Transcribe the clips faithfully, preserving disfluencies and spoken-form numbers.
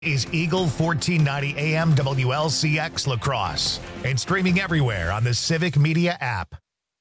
Is Eagle fourteen ninety A M W L C X La Crosse and streaming everywhere on the Civic Media app.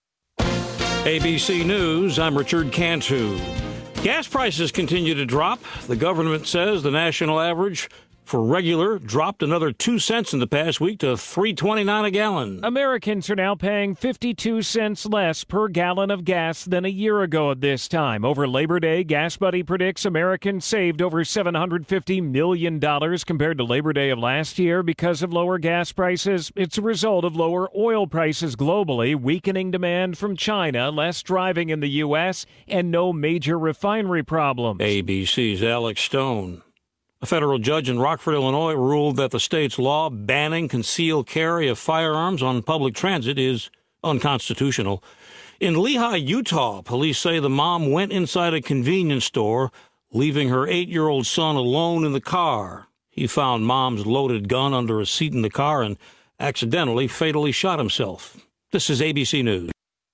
A B C News, I'm Richard Cantu. Gas prices continue to drop. The government says the national average for regular dropped another two cents in the past week to three twenty-nine a gallon. Americans are now paying fifty-two cents less per gallon of gas than a year ago at this time. Over Labor Day, GasBuddy predicts Americans saved over seven hundred fifty million dollars compared to Labor Day of last year because of lower gas prices. It's a result of lower oil prices globally, weakening demand from China, less driving in the U S, and no major refinery problems. A B C's Alex Stone. A federal judge in Rockford, Illinois, ruled that the state's law banning concealed carry of firearms on public transit is unconstitutional. In Lehi, Utah, police say the mom went inside a convenience store, leaving her eight-year-old son alone in the car. He found mom's loaded gun under a seat in the car and accidentally, fatally shot himself. This is A B C News.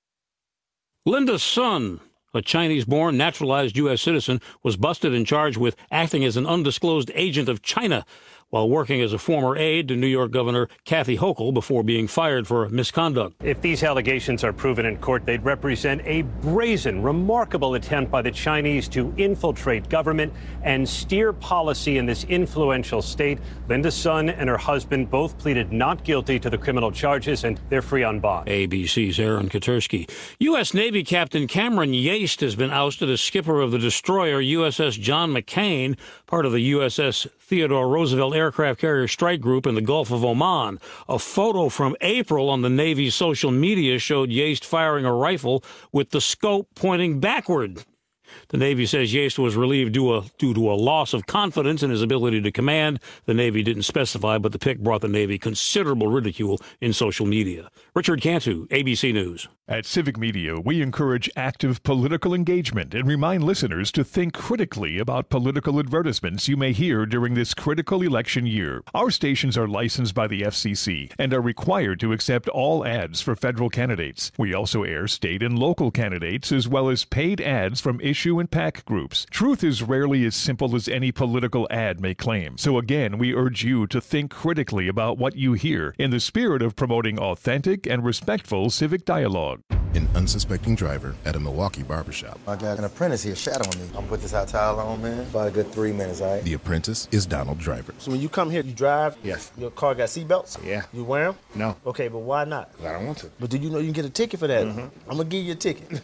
Linda Sun, a Chinese-born, naturalized U S citizen, was busted and charged with acting as an undisclosed agent of China while working as a former aide to New York Governor Kathy Hochul before being fired for misconduct. If these allegations are proven in court, they'd represent a brazen, remarkable attempt by the Chinese to infiltrate government and steer policy in this influential state. Linda Sun and her husband both pleaded not guilty to the criminal charges, and they're free on bond. A B C's Aaron Katersky. U S. Navy Captain Cameron Yates has been ousted as skipper of the destroyer U S S John McCain, part of the U S S Theodore Roosevelt aircraft carrier strike group in the Gulf of Oman. A photo from April on the Navy's social media showed Yates firing a rifle with the scope pointing backward. The Navy says Yates was relieved due, a, due to a loss of confidence in his ability to command. The Navy didn't specify, but the pic brought the Navy considerable ridicule in social media. Richard Cantu, A B C News. At Civic Media, we encourage active political engagement and remind listeners to think critically about political advertisements you may hear during this critical election year. Our stations are licensed by the F C C and are required to accept all ads for federal candidates. We also air state and local candidates as well as paid ads from issue and PAC groups. Truth is rarely as simple as any political ad may claim. So again, we urge you to think critically about what you hear in the spirit of promoting authentic and respectful civic dialogue. An unsuspecting driver at a Milwaukee barbershop. I got an apprentice here shadowing me. I'm gonna put this hot towel on, man. About a good three minutes, all right? The apprentice is Donald Driver. So when you come here, you drive? Yes. Your car got seatbelts? Yeah. You wear them? No. Okay, but why not? I don't want to. But do you know you can get a ticket for that? Mm-hmm. I'm gonna give you a ticket.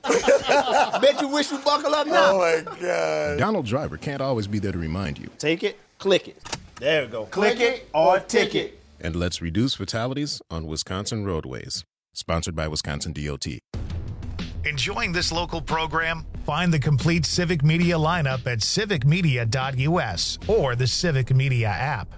Bet you wish you buckle up now. Oh my God. Donald Driver can't always be there to remind you. Take it, click it. There we go. Click it or ticket. And let's reduce fatalities on Wisconsin roadways. Sponsored by Wisconsin D O T. Enjoying this local program? Find the complete Civic Media lineup at civic media dot U S or the Civic Media app.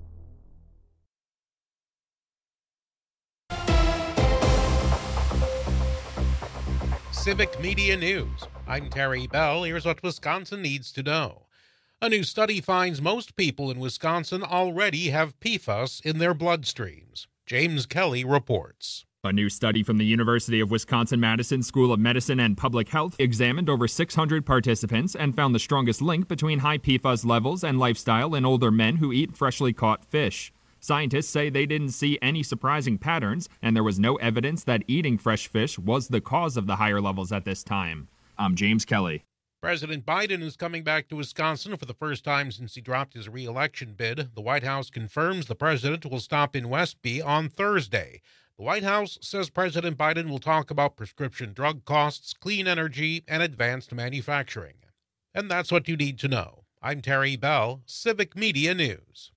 Civic Media News. I'm Terry Bell. Here's what Wisconsin needs to know. A new study finds most people in Wisconsin already have P FAS in their bloodstreams. James Kelly reports. A new study from the University of Wisconsin-Madison School of Medicine and Public Health examined over six hundred participants and found the strongest link between high P FAS levels and lifestyle in older men who eat freshly caught fish. Scientists say they didn't see any surprising patterns, and there was no evidence that eating fresh fish was the cause of the higher levels at this time. I'm James Kelly. President Biden is coming back to Wisconsin for the first time since he dropped his re-election bid. The White House confirms the president will stop in Westby on Thursday. The White House says President Biden will talk about prescription drug costs, clean energy, and advanced manufacturing. And that's what you need to know. I'm Terry Bell, Civic Media News.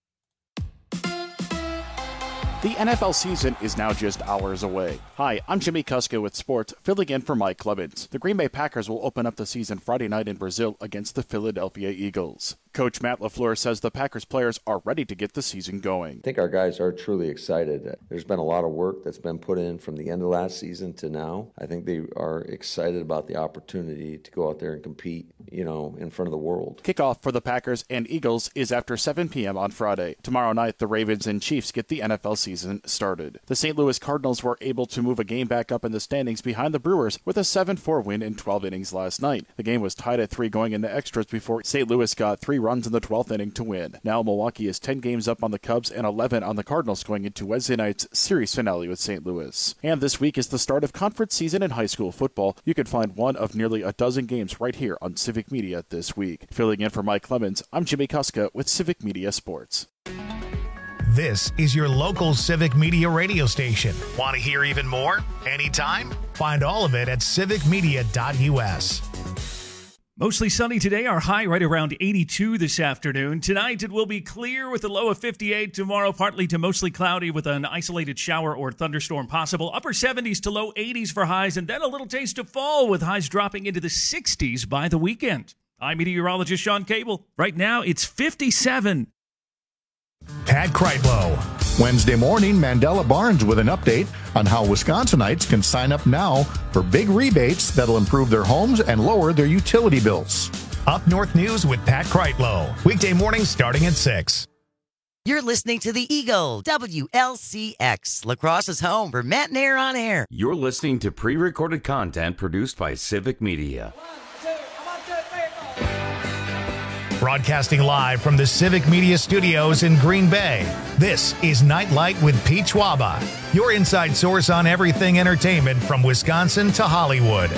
The N F L season is now just hours away. Hi, I'm Jimmy Kuska with sports, filling in for Mike Clemens. The Green Bay Packers will open up the season Friday night in Brazil against the Philadelphia Eagles. Coach Matt LaFleur says the Packers players are ready to get the season going. I think our guys are truly excited. There's been a lot of work that's been put in from the end of last season to now. I think they are excited about the opportunity to go out there and compete, you know, in front of the world. Kickoff for the Packers and Eagles is after seven p.m. on Friday. Tomorrow night, the Ravens and Chiefs get the N F L season started. The Saint Louis Cardinals were able to move a game back up in the standings behind the Brewers with a seven four win in twelve innings last night. The game was tied at three going into extras before Saint Louis got three three runs in the twelfth inning to win. Now Milwaukee is ten games up on the Cubs and eleven on the Cardinals going into Wednesday night's series finale with Saint Louis. And this week is the start of conference season in high school football. You can find one of nearly a dozen games right here on Civic Media this week. Filling in for Mike Clemens, I'm Jimmy Kuska with Civic Media Sports. This is your local Civic Media radio station. Want to hear even more? Anytime? Find all of it at civic media dot u s. Mostly sunny today, our high right around eighty-two this afternoon. Tonight it will be clear with a low of fifty-eight. Tomorrow partly to mostly cloudy with an isolated shower or thunderstorm possible. Upper seventies to low eighties for highs, and then a little taste of fall with highs dropping into the sixties by the weekend. I'm meteorologist Sean Cable. Right now it's fifty-seven. Pat Kreitlow. Wednesday morning, Mandela Barnes with an update on how Wisconsinites can sign up now for big rebates that'll improve their homes and lower their utility bills. Up North News with Pat Kreitlow. Weekday mornings starting at six. You're listening to the Eagle, W L C X, La Crosse's home for Matt and Air on Air. You're listening to pre-recorded content produced by Civic Media. Broadcasting live from the Civic Media Studios in Green Bay, this is Nightlight with Pete Schwaba, your inside source on everything entertainment from Wisconsin to Hollywood.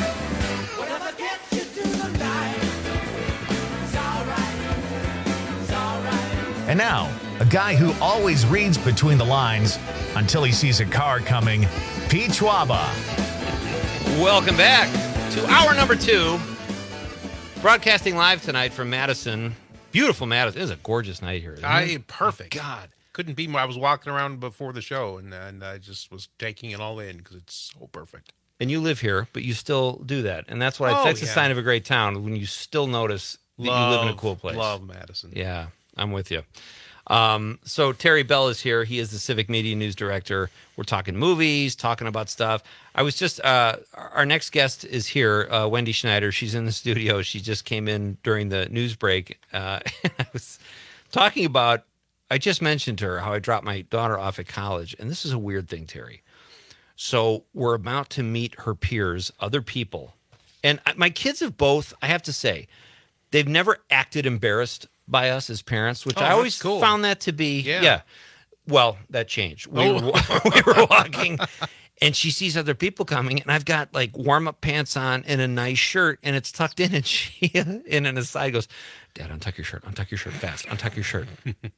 And now, a guy who always reads between the lines until he sees a car coming, Pete Schwaba. Welcome back to hour number two. Broadcasting live tonight from Madison. Beautiful Madison. It is a gorgeous night here. I it? perfect. Oh, God, couldn't be more. I was walking around before the show, and and I just was taking it all in because it's so perfect. And you live here, but you still do that, and that's what I, Oh, that's yeah. a sign of a great town when you still notice that Love, you live in a cool place. Love Madison. Yeah, I'm with you. Um, so Terry Bell is here. He is the Civic Media News Director. We're talking movies, talking about stuff. I was just, uh, our next guest is here, uh, Wendy Schneider. She's in the studio. She just came in during the news break. Uh, I was talking about, I just mentioned to her how I dropped my daughter off at college. And this is a weird thing, Terry. So we're about to meet her peers, other people. And my kids have both, I have to say, they've never acted embarrassed by us as parents, which Oh, I that's always cool. found that to be, Yeah. yeah. Well, that changed. We, Oh. were, we were walking, and she sees other people coming, and I've got like warm-up pants on and a nice shirt, and it's tucked in, and she, in an aside, goes, "Dad, untuck your shirt, untuck your shirt fast, untuck your shirt."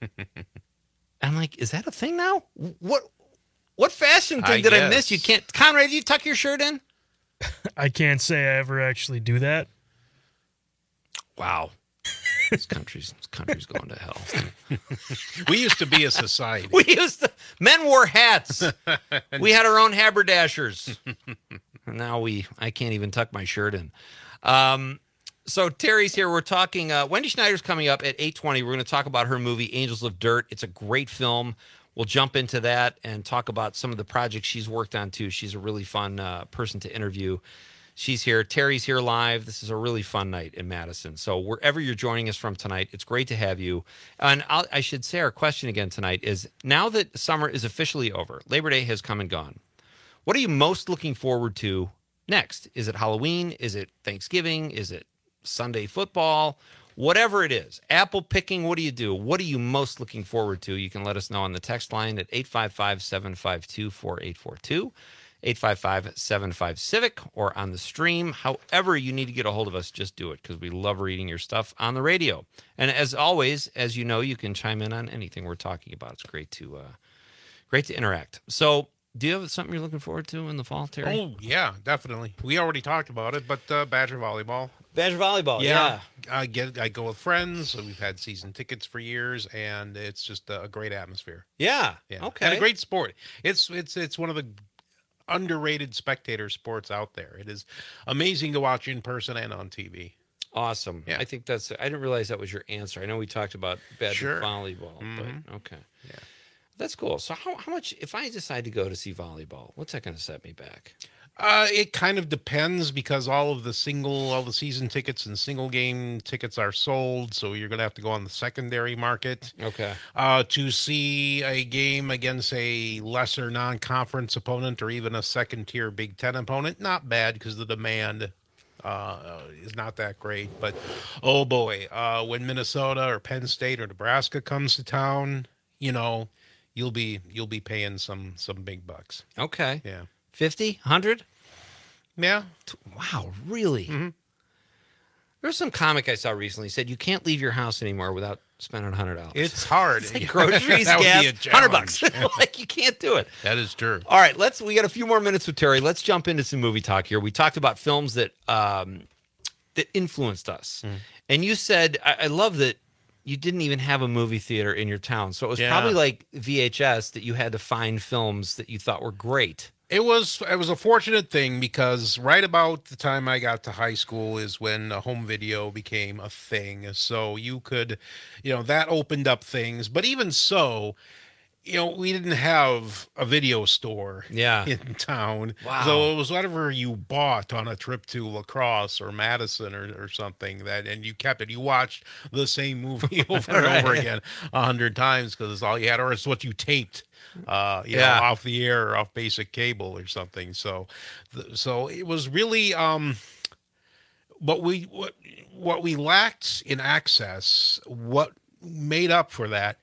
I'm like, is that a thing now? What what fashion thing I did I guess. miss? You can't, Conrad, you tuck your shirt in? I can't say I ever actually do that. Wow. This country's this country's going to hell. We used to be a society. We used to, men wore hats. We had our own haberdashers. And now we, I can't even tuck my shirt in. Um, so Terry's here. We're talking, uh, Wendy Schneider's coming up at eight twenty. We're going to talk about her movie, Angels of Dirt. It's a great film. We'll jump into that and talk about some of the projects she's worked on too. She's a really fun uh, person to interview. She's here. Terry's here live. This is a really fun night in Madison. So wherever you're joining us from tonight, it's great to have you. And I'll, I should say our question again tonight is, now that summer is officially over, Labor Day has come and gone, what are you most looking forward to next? Is it Halloween? Is it Thanksgiving? Is it Sunday football? Whatever it is, apple picking, what do you do? What are you most looking forward to? You can let us know on the text line at eight five five, seven five two, four eight four two. eight five five, seven five, CIVIC, or on the stream. However you need to get a hold of us, just do it, because we love reading your stuff on the radio. And as always, as you know, you can chime in on anything we're talking about. It's great to uh, great to interact. So do you have something you're looking forward to in the fall, Terry? Oh, yeah, definitely. We already talked about it, but uh, Badger Volleyball. Badger Volleyball, yeah. I get. I go with friends. We've had season tickets for years, and it's just a great atmosphere. Yeah, yeah. okay. And a great sport. It's it's it's one of the underrated spectator sports out there. It is amazing to watch in person and on T V. Awesome. Yeah. I think that's, I didn't realize that was your answer. I know we talked about Badger Sure. Volleyball, Mhm. but okay. Yeah. That's cool. So how, how much, if I decide to go to see volleyball, what's that going to set me back? Uh, it kind of depends, because all of the single, all the season tickets and single game tickets are sold. So you're going to have to go on the secondary market. Okay. Uh, to see a game against a lesser non-conference opponent or even a second tier Big Ten opponent, not bad, because the demand uh, is not that great. But oh boy, uh, when Minnesota or Penn State or Nebraska comes to town, you know, you'll be you'll be paying some some big bucks. Okay. Yeah. fifty, one hundred? Yeah. Wow, really? Mm-hmm. There was some comic I saw recently said you can't leave your house anymore without spending one hundred dollars. It's hard. It's like groceries, That would gas, be a one hundred bucks. challenge. Like, you can't do it. That is true. All right, let's. We got a few more minutes with Terry. Let's jump into some movie talk here. We talked about films that um, that influenced us, Mm. and you said I, I love that you didn't even have a movie theater in your town, so it was Yeah. probably like V H S that you had to find films that you thought were great. It was it was a fortunate thing because right about the time I got to high school is when uh, home video became a thing. So you could, you know, that opened up things. But even so, you know, we didn't have a video store Yeah. in town. Wow. So it was whatever you bought on a trip to La Crosse or Madison or, or something that, and you kept it. You watched the same movie over and Right. over again a hundred times because it's all you had, or it's what you taped. Uh, you Yeah. know, off the air or off basic cable or something. So, th- so it was really um, what we what what we lacked in access. What made up for that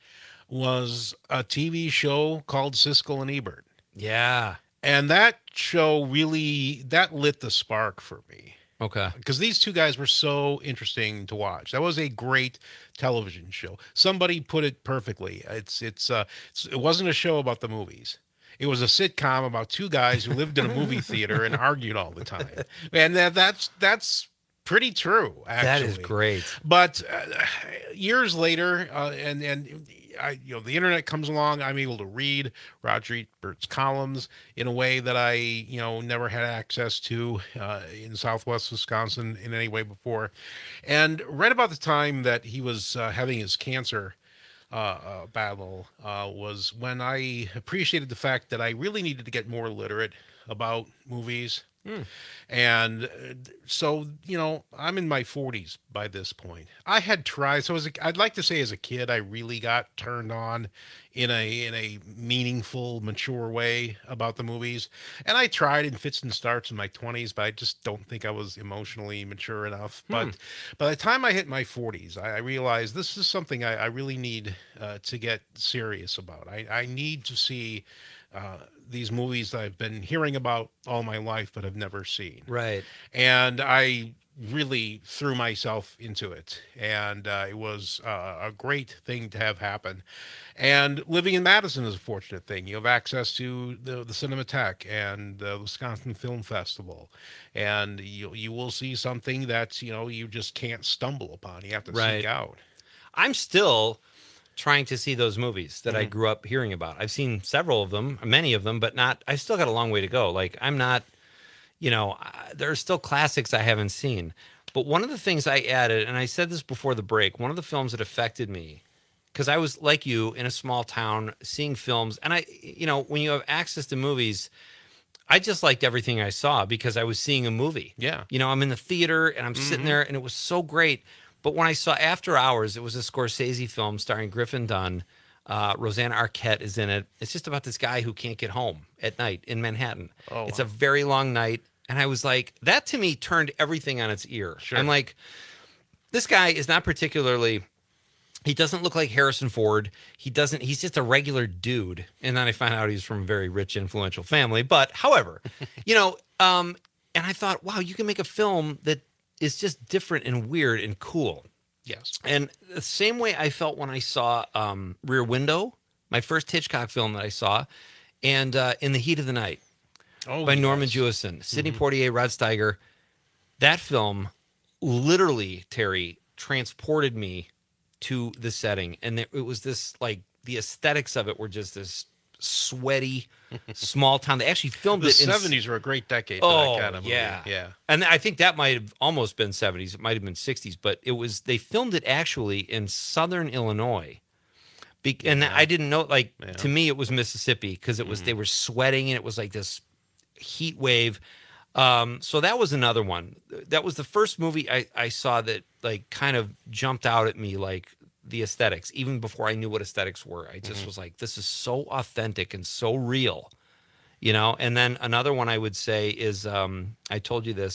was a T V show called Siskel and Ebert. Yeah. And that show really that lit the spark for me. Okay. Because these two guys were so interesting to watch. That was a great television show. Somebody put it perfectly. It's it's uh it's, it wasn't a show about the movies. It was a sitcom about two guys who lived in a movie theater and argued all the time. And that that's that's pretty true, actually. That is great. But uh, years later, uh, and and I, you know, the internet comes along. I'm able to read Roger Ebert's columns in a way that I, you know, never had access to uh, in Southwest Wisconsin in any way before. And right about the time that he was uh, having his cancer uh, uh, battle uh, was when I appreciated the fact that I really needed to get more literate about movies. Hmm. And uh, so, you know, I'm in my forties by this point. I had tried. So as a, I'd like to say as a kid, I really got turned on in a in a meaningful, mature way about the movies. And I tried in fits and starts in my twenties, but I just don't think I was emotionally mature enough. Hmm. But by the time I hit my forties, I, I realized this is something I, I really need uh, to get serious about. I, I need to see uh, these movies that I've been hearing about all my life, but have never seen. Right. And I really threw myself into it. And uh, it was uh, a great thing to have happen. And living in Madison is a fortunate thing. You have access to the, the Cinematheque and the Wisconsin Film Festival. And you, you will see something that, you know, you just can't stumble upon. You have to Right. seek out. I'm still trying to see those movies that I Mhm. grew up hearing about. I've seen several of them, many of them, but not, I've still got a long way to go. Like, I'm not, you know, I- there are still classics I haven't seen. But one of the things I added, and I said this before the break, one of the films that affected me, because I was like you in a small town seeing films, and I, you know, when you have access to movies, I just liked everything I saw because I was seeing a movie. Yeah. You know, I'm in the theater and I'm sitting Mhm. there and it was so great. But when I saw After Hours, it was a Scorsese film starring Griffin Dunn. Uh, Rosanna Arquette is in it. It's just about this guy who can't get home at night in Manhattan. Oh, it's wow. a very long night. And I was like, that to me turned everything on its ear. Sure. I'm like, this guy is not particularly, he doesn't look like Harrison Ford. He doesn't, he's just a regular dude. And then I found out he's from a very rich, influential family. But however, you know, um, and I thought, wow, you can make a film that is just different and weird and cool. Yes. And the same way I felt when I saw um, Rear Window, my first Hitchcock film that I saw, and uh, In the Heat of the Night Oh, by yes. Norman Jewison, Sidney Mhm. Poitier, Rod Steiger. That film literally, Terry, transported me to the setting. And it, it was this, like, the aesthetics of it were just this sweaty, small town. They actually filmed The it in seventies were a great decade for Oh, that kind of movie. yeah. Yeah. And I think that might have almost been seventies. It might have been sixties, but it was, they filmed it actually in southern Illinois. Be, and I didn't know, like, Yeah. to me, it was Mississippi because it was, Mhm. they were sweating and it was like this heat wave. Um, so that was another one. That was the first movie I, I saw that, like, kind of jumped out at me, like, the aesthetics, even before I knew what aesthetics were. I just Mhm. was like, this is so authentic and so real. You know, and then another one I would say is, um, I told you this,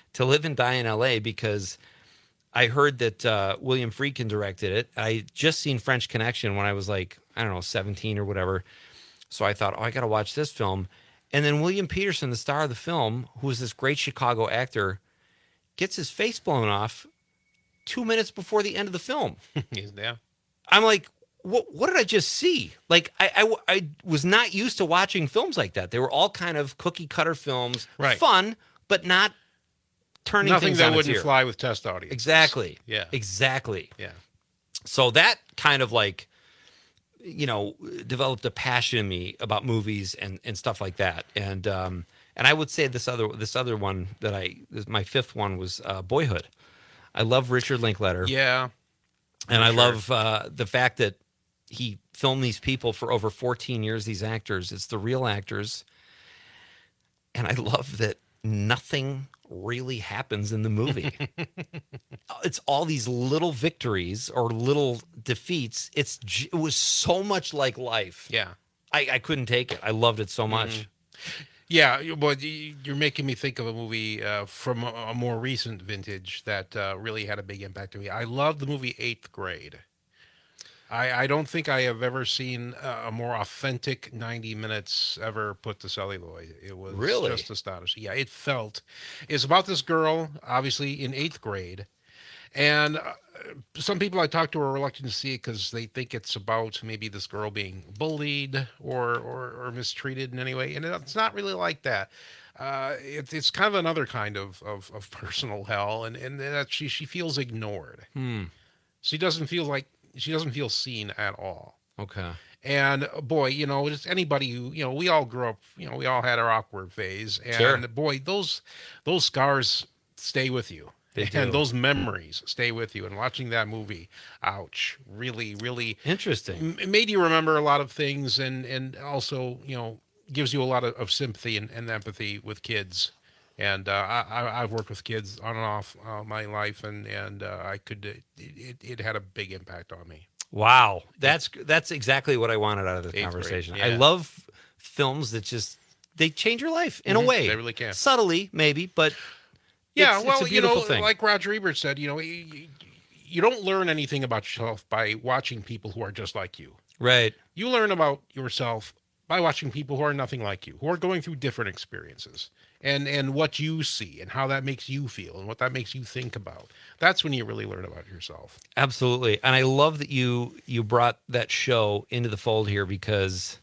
To Live and Die in L A because I heard that uh, William Friedkin directed it. I just seen French Connection when I was like, I don't know, seventeen or whatever. So I thought, oh, I got to watch this film. And then William Peterson, the star of the film, who was this great Chicago actor, gets his face blown off two minutes before the end of the film. Yeah. I'm like, what, what did I just see? Like, I, I, I was not used to watching films like that. They were all kind of cookie cutter films, right. fun, but not turning Nothing things that on wouldn't its ear. fly with test audiences. Exactly. Yeah. Exactly. Yeah. So that kind of like, you know, developed a passion in me about movies and, and stuff like that. And um, and I would say this other this other one that I this, my fifth one was uh, Boyhood. I love Richard Linklater. Yeah. And I sure. love uh, the fact that he filmed these people for over fourteen years. These actors, it's the real actors. And I love that nothing really happens in the movie. It's all these little victories or little defeats. It's it was so much like life. Yeah. I, I couldn't take it. I loved it so much. Mm-hmm. Yeah, well, you're making me think of a movie uh, from a, a more recent vintage that uh, really had a big impact on me. I love the movie Eighth Grade. I, I don't think I have ever seen a more authentic ninety minutes ever put to celluloid. It was Really? just astonishing. Yeah, it felt. It's about this girl, obviously in eighth grade, and uh, some people I talk to are reluctant to see it because they think it's about maybe this girl being bullied or, or, or mistreated in any way, and it's not really like that. Uh, it, it's kind of another kind of, of, of personal hell, and, and that she, she feels ignored. Hmm. She doesn't feel like She doesn't feel seen at all. Okay. And boy, you know, just anybody who, you know, we all grew up, you know, we all had our awkward phase. And Sure. boy, those those scars stay with you. They and do. those memories stay with you. And watching that movie, ouch, really, really Interesting. It made you remember a lot of things, and, and also, you know, gives you a lot of, of sympathy and, and empathy with kids. And uh, I, I've worked with kids on and off uh, my life, and and uh, I could it, it, it had a big impact on me. Wow, that's that's exactly what I wanted out of this Eighth conversation. grade, I yeah. love films that just they change your life in Mhm, a way. they really can. Subtly, maybe, but Yeah, it's, well, it's a you beautiful know, thing. like Roger Ebert said, you know, you, you don't learn anything about yourself by watching people who are just like you. Right. You learn about yourself by watching people who are nothing like you, who are going through different experiences, and and what you see and how that makes you feel and what that makes you think about. That's when you really learn about yourself. Absolutely. And I love that you you brought that show into the fold here because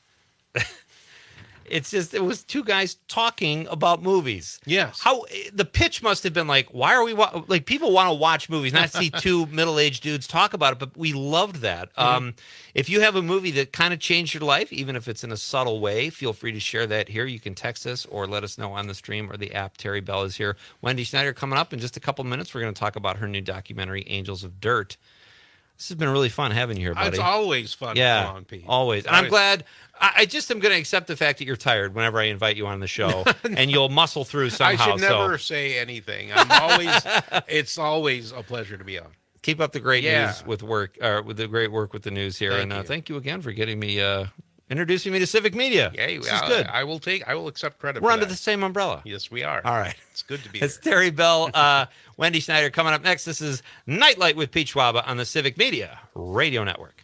it's just it was two guys talking about movies. Yes. How the pitch must have been like, why are we wa- like people want to watch movies, not see two middle-aged dudes talk about it, but we loved that. Mm-hmm. Um, if you have a movie that kind of changed your life, even if it's in a subtle way, feel free to share that here. You can text us or let us know on the stream or the app. Terry Bell is here. Wendy Schneider coming up in just a couple minutes. We're going to talk about her new documentary, Angels of Dirt. This has been really fun having you here, buddy. It's always fun Yeah, to come on, Pete. always. And I'm glad. I, I just am going to accept the fact that you're tired whenever I invite you on the show, and you'll muscle through somehow. I should never so say anything. I'm always. It's always a pleasure to be on. keep up the great Yeah. news with work, or with the great work with the news here. Thank and uh, you. thank you again for getting me, uh, introducing me to Civic Media. Yeah, this I, is good. I will take. I will accept credit. We're for under that. the same umbrella. Yes, we are. All right. It's good to be It's here. Terry Bell, uh, Wendy Schneider coming up next. This is Nightlight with Pete Schwaba on the Civic Media Radio Network.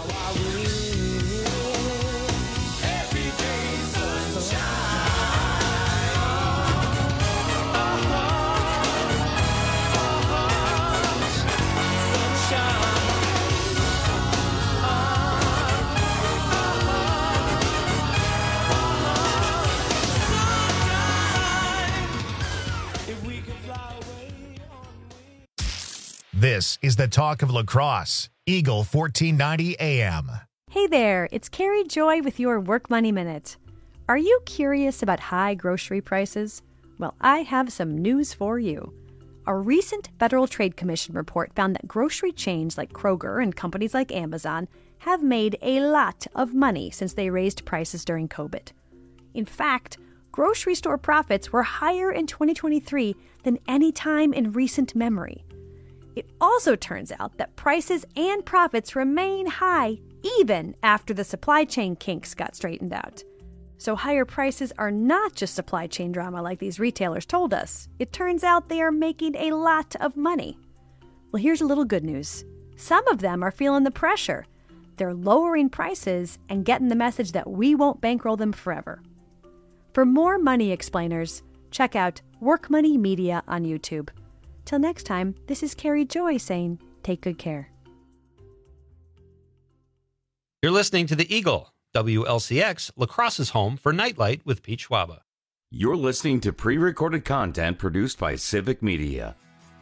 This is the talk of lacrosse. Eagle fourteen ninety A M. Hey there, it's Carrie Joy with your Work Money Minute. Are you curious about high grocery prices? Well, I have some news for you. A recent Federal Trade Commission report found that grocery chains like Kroger and companies like Amazon have made a lot of money since they raised prices during COVID. In fact, grocery store profits were higher in twenty twenty-three than any time in recent memory. It also turns out that prices and profits remain high even after the supply chain kinks got straightened out. So higher prices are not just supply chain drama like these retailers told us. It turns out they are making a lot of money. Well, here's a little good news. Some of them are feeling the pressure. They're lowering prices and getting the message that we won't bankroll them forever. For more money explainers, check out Work Money Media on YouTube. Till next time, this is Carrie Joy saying, take good care. You're listening to The Eagle, W L C X, La Crosse's home for Nightlight with Pete Schwaba. You're listening to pre-recorded content produced by Civic Media.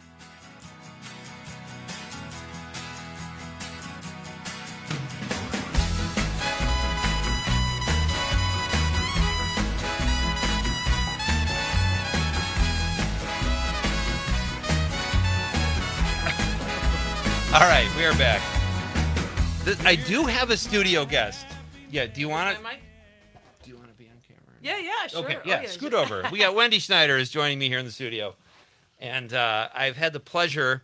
All right, we are back. This, I do have a studio guest. Yeah, do you want to? Do you want to be on camera? Yeah, yeah, sure. Okay, Oh, yeah, yeah, scoot sure. over. We got Wendy Schneider is joining me here in the studio, and uh, I've had the pleasure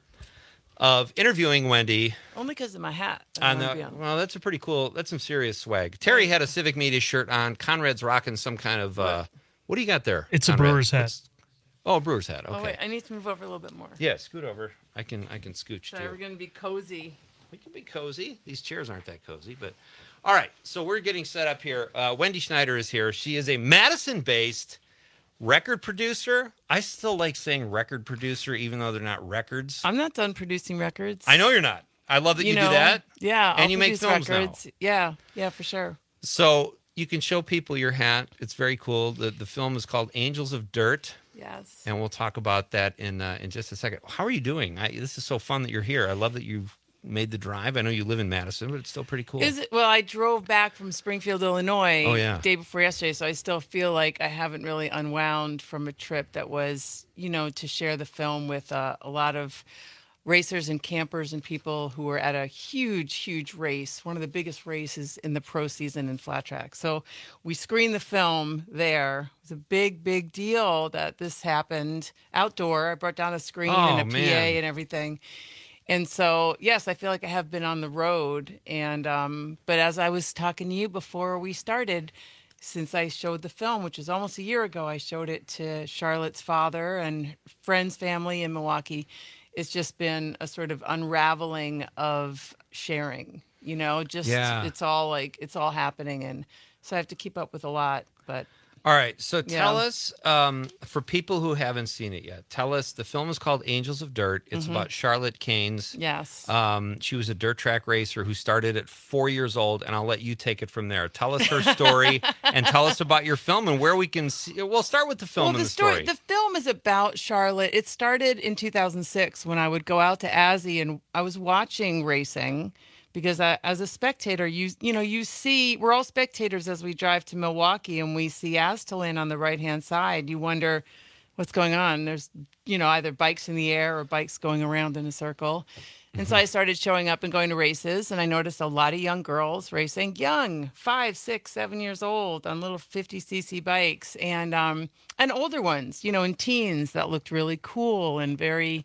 of interviewing Wendy Only because of my hat. I on wanna the. be on. Well, that's a pretty cool. That's some serious swag. Terry had a Civic Media shirt on. Conrad's rocking some kind of. Uh, what do you got there? It's a Conrad? Brewer's hat. What's- Oh, a Brewer's hat. Okay. Oh, wait, I need to move over a little bit more. Yeah, scoot over. I can. I can scooch Sorry, too. we're going to be cozy. We can be cozy. These chairs aren't that cozy, but all right. So we're getting set up here. Uh, Wendy Schneider is here. She is a Madison-based record producer. I still like saying record producer, even though they're not records. I'm not done producing records. I know you're not. I love that you, know, do that. Yeah, and I'll you make produce films records. now. Yeah, yeah, for sure. So you can show people your hat. It's very cool. The the film is called Angels of Dirt. Yes. And we'll talk about that in uh, in just a second. How are you doing? I, this is so fun that you're here. I love that you've made the drive. I know you live in Madison, but it's still pretty cool. Is it? Well, I drove back from Springfield, Illinois, Oh, yeah. day before yesterday, so I still feel like I haven't really unwound from a trip that was, you know, to share the film with uh, a lot of racers and campers and people who were at a huge, huge race, one of the biggest races in the pro season in flat track. So we screened the film there. It was a big, big deal that this happened outdoor. I brought down a screen Oh, and a man. P A and everything. And so, yes, I feel like I have been on the road. And um, but as I was talking to you before we started, since I showed the film, which is almost a year ago, I showed it to Charlotte's father and friends, family in Milwaukee. It's just been a sort of unraveling of sharing, you know, just Yeah. it's all like it's all happening. And so I have to keep up with a lot. But All right, so tell Yeah. us, um, for people who haven't seen it yet, tell us, the film is called Angels of Dirt. It's Mhm. about Charlotte Caines. Yes. Um, she was a dirt track racer who started at four years old, and I'll let you take it from there. Tell us her story and tell us about your film and where we can see. We'll start with the film well, and the the story. The film is about Charlotte. It started in two thousand six when I would go out to Azzy and I was watching racing because I, as a spectator, you you know, you see, we're all spectators as we drive to Milwaukee and we see Aztalan on the right-hand side. You wonder what's going on. There's, you know, either bikes in the air or bikes going around in a circle. And so I started showing up and going to races, and I noticed a lot of young girls racing, young, five, six, seven years old, on little fifty c c bikes, and um, and older ones, you know, in teens that looked really cool and very.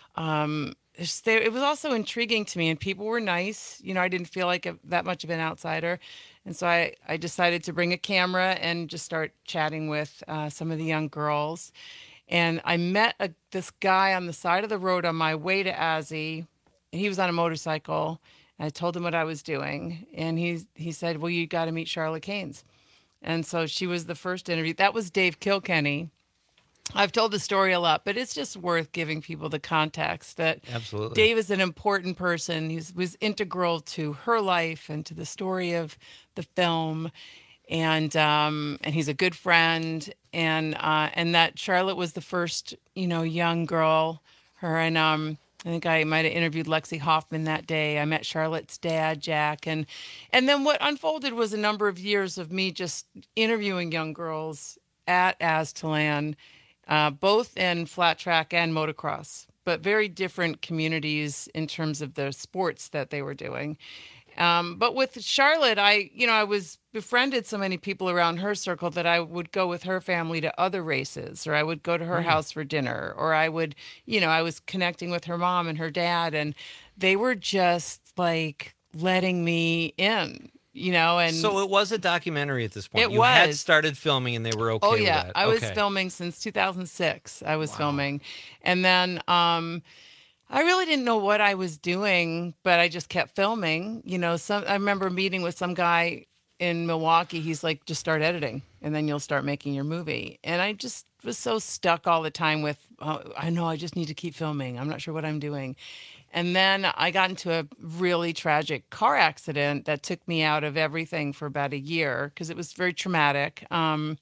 Um, it's- they- it was also intriguing to me, and people were nice. You know, I didn't feel like a, that much of an outsider, and so I I decided to bring a camera and just start chatting with uh, some of the young girls, and I met a, this guy on the side of the road on my way to Azzy. He was on a motorcycle. And I told him what I was doing, and he he said, "Well, you got to meet Charlotte Caines." And so she was the first interview. That was Dave Kilkenny. I've told the story a lot, but it's just worth giving people the context that Absolutely. Dave is an important person. He was integral to her life and to the story of the film, and um, and he's a good friend. And uh, and that Charlotte was the first, you know, young girl. Her and um. I think I might have interviewed Lexi Hoffman that day. I met Charlotte's dad, Jack, and and then what unfolded was a number of years of me just interviewing young girls at Aztalan, uh, both in flat track and motocross, but very different communities in terms of the sports that they were doing. Um, but with Charlotte, I, you know, I was befriended so many people around her circle that I would go with her family to other races, or I would go to her Mm. house for dinner, or I would, you know, I was connecting with her mom and her dad, and they were just like letting me in. you know, and so it was a documentary at this point. It you was. had started filming, and they were okay oh with yeah, that. I was Okay. filming since two thousand six. I was filming, and then um, I really didn't know what I was doing, but I just kept filming. You know, some I remember meeting with some guy in Milwaukee. He's like, just start editing, and then you'll start making your movie. And I just was so stuck all the time with, oh, I know I just need to keep filming. I'm not sure what I'm doing. And then I got into a really tragic car accident that took me out of everything for about a year because it was very traumatic. Um,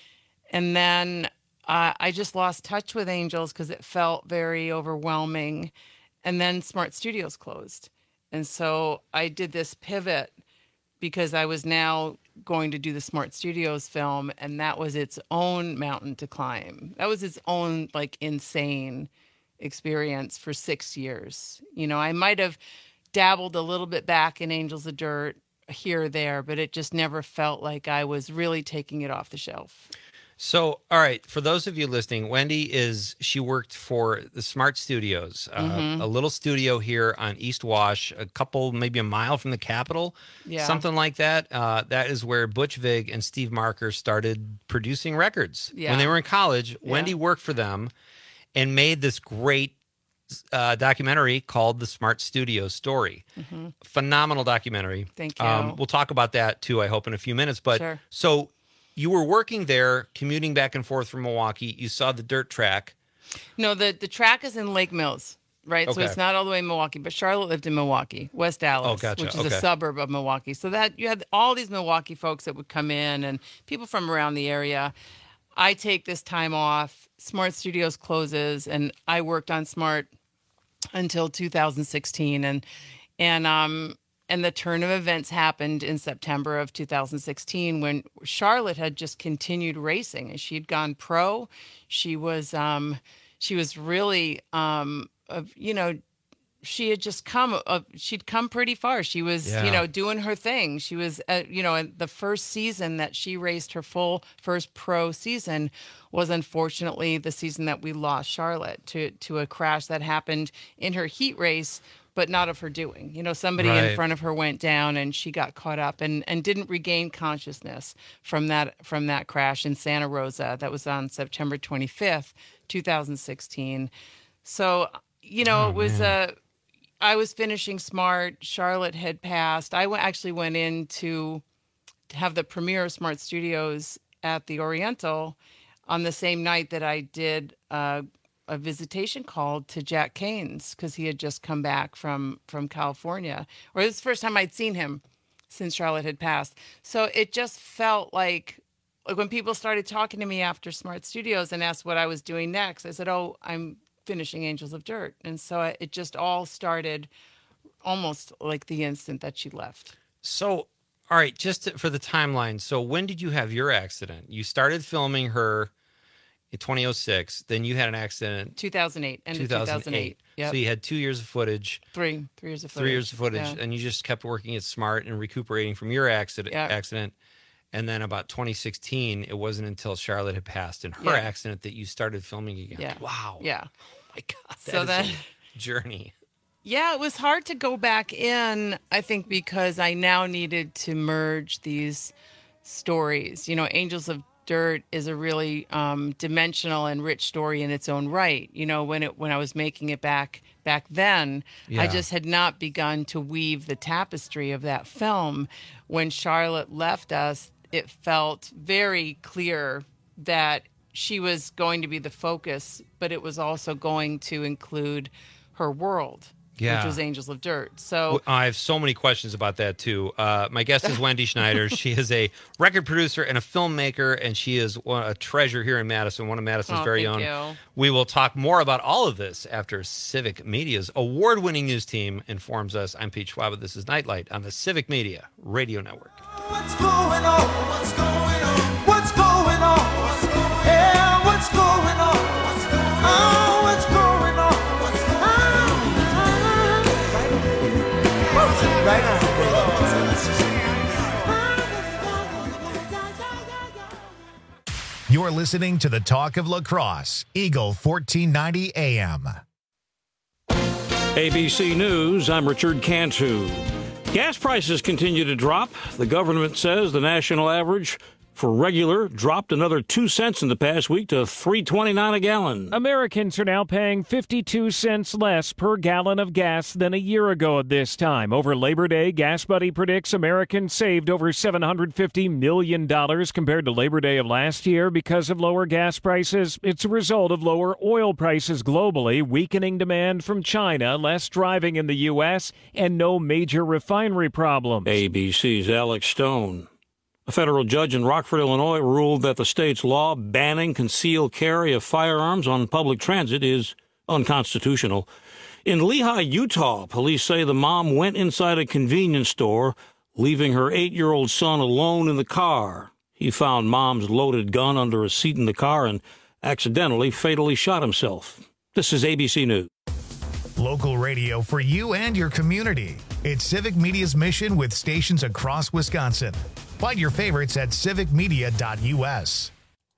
and then uh, I just lost touch with Angels because it felt very overwhelming. And then Smart Studios closed. And so I did this pivot because I was now going to do the Smart Studios film, and that was its own mountain to climb. That was its own, like, insane experience for six years. You know, I might have dabbled a little bit back in Angels of Dirt here or there, but it just never felt like I was really taking it off the shelf. So, all right, for those of you listening, Wendy is, she worked for the Smart Studios, uh, Mhm. a little studio here on East Wash, a couple, maybe a mile from the Capitol, Yeah. something like that. Uh, that is where Butch Vig and Steve Marker started producing records. Yeah. When they were in college, Yeah. Wendy worked for them and made this great uh, documentary called The Smart Studios Story. Mhm. Phenomenal documentary. Thank you. Um, we'll talk about that too, I hope, in a few minutes. But Sure. so you were working there, commuting back and forth from Milwaukee. You saw the dirt track. No, the, the track is in Lake Mills, right? So Okay. it's not all the way in Milwaukee, but Charlotte lived in Milwaukee, West Dallas, Oh, gotcha. which is Okay. a suburb of Milwaukee. So that you had all these Milwaukee folks that would come in and people from around the area. I take this time off. Smart Studios closes, and I worked on Smart until two thousand sixteen, and and um and the turn of events happened in September of two thousand sixteen when Charlotte had just continued racing, and she'd gone pro. She was um she was really um uh, you know she had just come uh, she'd come pretty far. She was Yeah. you know doing her thing. She was uh, you know in the first season that she raced, her full first pro season, was unfortunately the season that we lost Charlotte to to a crash that happened in her heat race, but not of her doing. You know, somebody Right. in front of her went down and she got caught up and, and didn't regain consciousness from that from that crash in Santa Rosa. That was on September twenty-fifth, two thousand sixteen. So, you know, Oh, it was man. uh, I was finishing Smart. Charlotte had passed. I w- actually went in to to have the premiere of Smart Studios at the Oriental on the same night that I did uh, a visitation call to Jack Keynes because he had just come back from from California. Or it was the first time I'd seen him since Charlotte had passed. So it just felt like like when people started talking to me after Smart Studios and asked what I was doing next, I said, "Oh, I'm finishing Angels of Dirt." And so I- it just all started almost like the instant that she left. So, all right, just to, for the timeline. So when did you have your accident? You started filming her in twenty oh six. Then you had an accident two thousand eight, end of two thousand eight. Yep. So you had two years of footage. Three, three years of footage. Three years of footage, Yeah. and you just kept working at Smart and recuperating from your accident. Yeah. Accident, and then about twenty sixteen, it wasn't until Charlotte had passed in her Yeah. accident that you started filming again. Yeah. Wow. Yeah. Oh my God. So that is then- a journey. Yeah, it was hard to go back in, I think, because I now needed to merge these stories. You know, Angels of Dirt is a really um, dimensional and rich story in its own right. You know, when it when I was making it back back then, Yeah. I just had not begun to weave the tapestry of that film. When Charlotte left us, it felt very clear that she was going to be the focus, but it was also going to include her world, Yeah. which was Angels of Dirt. So Well, I have so many questions about that too. Uh, my guest is Wendy Schneider. She is a record producer and a filmmaker, and she is one, a treasure here in Madison, one of Madison's Oh, very thank own. you. We will talk more about all of this after Civic Media's award-winning news team informs us. I'm Pete Schwab. This is Nightlight on the Civic Media Radio Network. What's going on? What's going on? What's going on? What's going on? Yeah, what's going on? What's going on? Oh, what's going on? What's going on? Right on. You're listening to the Talk of Lacrosse, Eagle fourteen ninety A M. A B C News, I'm Richard Cantu. Gas prices continue to drop. The government says the national average for regular dropped another two cents in the past week to three twenty-nine a gallon. Americans are now paying fifty-two cents less per gallon of gas than a year ago at this time. Over Labor Day, GasBuddy predicts Americans saved over seven hundred fifty million dollars compared to Labor Day of last year because of lower gas prices. It's a result of lower oil prices globally, weakening demand from China, less driving in the U S, and no major refinery problems. A B C's Alex Stone. A federal judge in Rockford, Illinois, ruled that the state's law banning concealed carry of firearms on public transit is unconstitutional. In Lehi, Utah, police say the mom went inside a convenience store, leaving her eight-year-old son alone in the car. He found mom's loaded gun under a seat in the car and accidentally fatally shot himself. This is A B C News. Local radio for you and your community. It's Civic Media's mission with stations across Wisconsin. Find your favorites at civic media dot U S.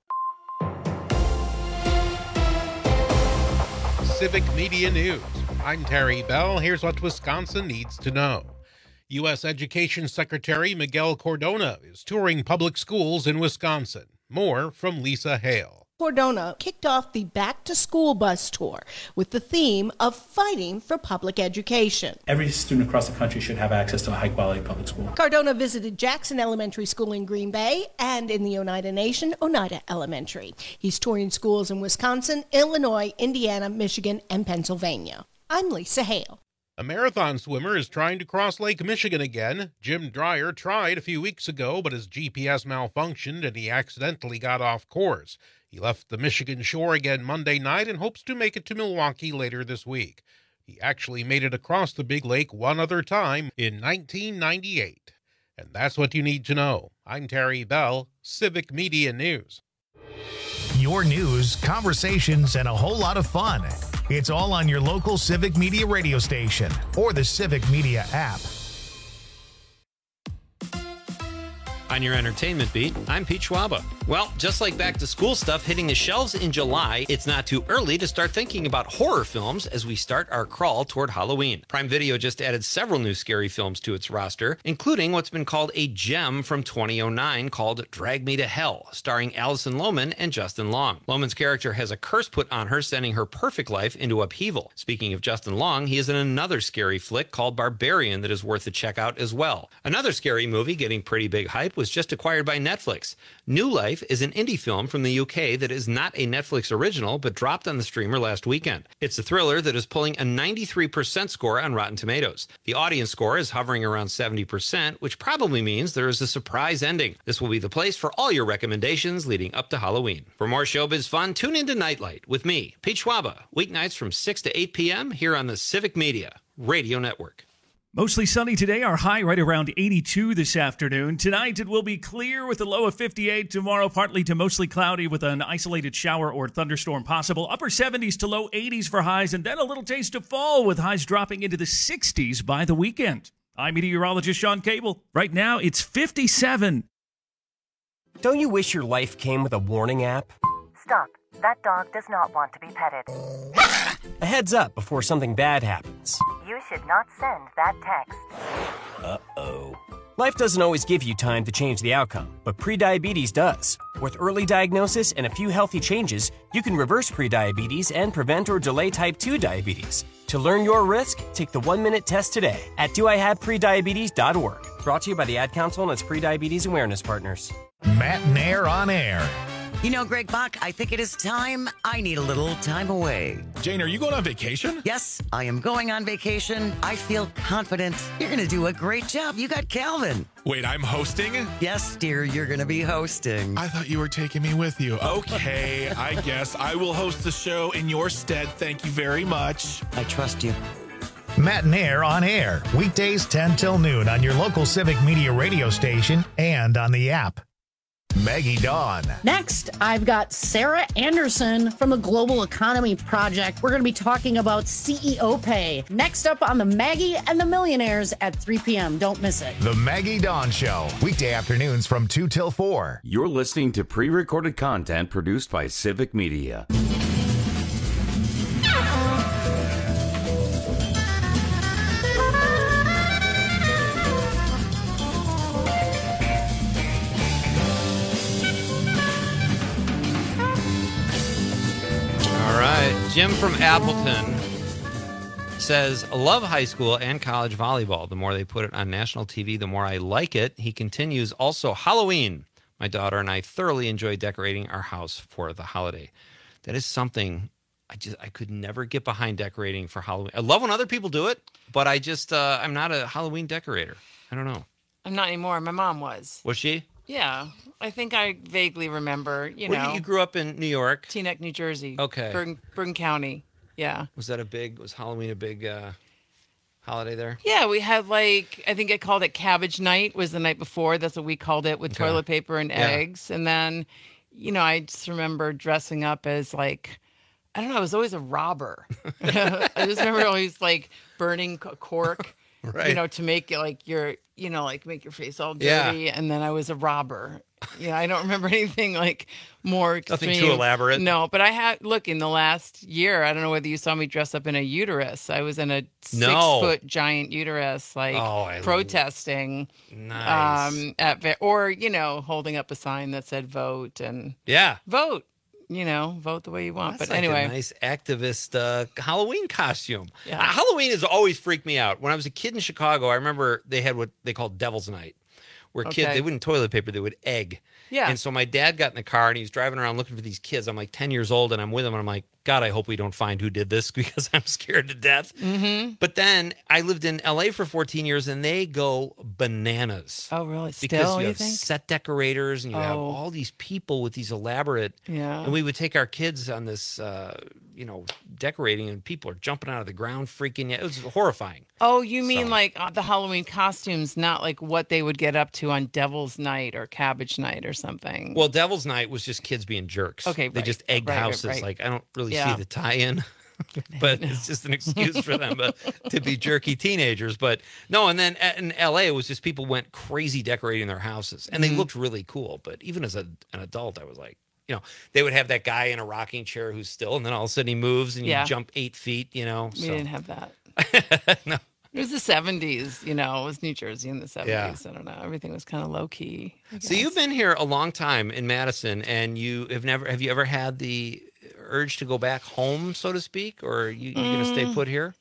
Civic Media News. I'm Terry Bell. Here's what Wisconsin needs to know. U S Education Secretary Miguel Cardona is touring public schools in Wisconsin. More from Lisa Hale. Cardona kicked off the Back to School bus tour with the theme of fighting for public education. Every student across the country should have access to a high-quality public school. Cardona visited Jackson Elementary School in Green Bay and in the Oneida Nation, Oneida Elementary. He's touring schools in Wisconsin, Illinois, Indiana, Michigan, and Pennsylvania. I'm Lisa Hale. A marathon swimmer is trying to cross Lake Michigan again. Jim Dreyer tried a few weeks ago, but his G P S malfunctioned and he accidentally got off course. He left the Michigan shore again Monday night and hopes to make it to Milwaukee later this week. He actually made it across the big lake one other time in nineteen ninety-eight. And that's what you need to know. I'm Terry Bell, Civic Media News. Your news, conversations, and a whole lot of fun. It's all on your local Civic Media radio station or the Civic Media app. On your entertainment beat, I'm Pete Schwaba. Well, just like back to school stuff hitting the shelves in July, it's not too early to start thinking about horror films as we start our crawl toward Halloween. Prime Video just added several new scary films to its roster, including what's been called a gem from twenty oh nine called Drag Me to Hell, starring Alison Lohman and Justin Long. Lohman's character has a curse put on her, sending her perfect life into upheaval. Speaking of Justin Long, he is in another scary flick called Barbarian that is worth a check out as well. Another scary movie getting pretty big hype was just acquired by Netflix. New Life is an indie film from the U K that is not a Netflix original but dropped on the streamer last weekend. It's a thriller that is pulling a ninety-three percent score on Rotten Tomatoes. The audience score is hovering around seventy percent, which probably means there is a surprise ending. This will be the place for all your recommendations leading up to Halloween. For more showbiz fun, tune into Nightlight with me, Pete Schwaba, weeknights from six to eight p.m. here on the Civic Media Radio Network. Mostly sunny today, our high right around eighty-two this afternoon. Tonight it will be clear with a low of fifty-eight. Tomorrow partly to mostly cloudy with an isolated shower or thunderstorm possible. Upper seventies to low eighties for highs, and then a little taste of fall with highs dropping into the sixties by the weekend. I'm meteorologist Sean Cable. Right now it's fifty-seven. Don't you wish your life came with a warning app? Stop. That dog does not want to be petted. A heads up before something bad happens. You should not send that text. Uh-oh. Life doesn't always give you time to change the outcome, but prediabetes does. With early diagnosis and a few healthy changes, you can reverse prediabetes and prevent or delay type two diabetes. To learn your risk, take the one-minute test today at do I have prediabetes dot org. Brought to you by the Ad Council and its prediabetes awareness partners. Matt Nair on air. You know, Greg Bach, I think it is time. I need a little time away. Jane, are you going on vacation? Yes, I am going on vacation. I feel confident. You're going to do a great job. You got Calvin. Wait, I'm hosting? Yes, dear, you're going to be hosting. I thought you were taking me with you. Okay, I guess I will host the show in your stead. Thank you very much. I trust you. Matt Nair on air, weekdays ten till noon on your local Civic Media radio station and on the app. Maggie Dawn. Next, I've got Sarah Anderson from the Global Economy Project. We're going to be talking about C E O pay. Next up on the Maggie and the Millionaires at three p.m. Don't miss it. The Maggie Dawn Show, weekday afternoons from two till four. You're listening to pre-recorded content produced by Civic Media. Jim from Appleton says, love high school and college volleyball. The more they put it on national T V, the more I like it. He continues, also Halloween. My daughter and I thoroughly enjoy decorating our house for the holiday. That is something I just I could never get behind, decorating for Halloween. I love when other people do it, but I just, uh, I'm not a Halloween decorator. I don't know. I'm not anymore. My mom was. Was she? Yeah. I think I vaguely remember, you Where know. you, you grew up in New York? Teaneck, New Jersey. Okay. Bergen, Bergen County. Yeah. Was that a big, was Halloween a big uh, holiday there? Yeah, we had like, I think I called it Cabbage Night was the night before. That's what we called it, with Okay. toilet paper and Yeah. eggs. And then, you know, I just remember dressing up as like, I don't know, I was always a robber. I just remember always like burning c- cork, Right. you know, to make it like your, you know, like make your face all Yeah. dirty. And then I was a robber. Yeah, I don't remember anything like more extreme. Nothing too elaborate. No, but I had, look, in the last year, I don't know whether you saw me dress up in a uterus. I was in a six No. foot giant uterus, like Oh, I protesting. Nice. Um, at, ve- or, you know, holding up a sign that said vote and Yeah. vote, you know, vote the way you want. That's but like anyway. a nice activist uh, Halloween costume. Yeah. Uh, Halloween has always freaked me out. When I was a kid in Chicago, I remember they had what they called Devil's Night, where kids, Okay. they wouldn't toilet paper, they would egg. Yeah. And so my dad got in the car and he's driving around looking for these kids. I'm like ten years old and I'm with him and I'm like, God, I hope we don't find who did this because I'm scared to death. Mm-hmm. But then I lived in L A for fourteen years and they go bananas. Oh, really? Because Still, you you have think? set decorators and you have Oh. all these people with these elaborate. Yeah. And we would take our kids on this, uh, you know, decorating, and people are jumping out of the ground, freaking out. It was horrifying. Oh, you mean So- like uh, the Halloween costumes, not like what they would get up to on Devil's Night or Cabbage Night or something. Well, Devil's Night was just kids being jerks. Okay, they right, just egged right, right, houses. right. Like I don't really Yeah. see the tie-in, but it's just an excuse for them uh, to be jerky teenagers. But no, and then uh, in L A, it was just people went crazy decorating their houses, and they Mhm. looked really cool. But even as a, an adult, I was like, you know, they would have that guy in a rocking chair who's still, and then all of a sudden he moves and Yeah. you jump eight feet. You know, We so. didn't have that. No. It was the seventies, you know, it was New Jersey in the Yeah. seventies. I don't know. Everything was kind of low key. I So you've been here a long time in Madison, and you have never have you ever had the urge to go back home, so to speak, or are you, you going to stay Mm. put here?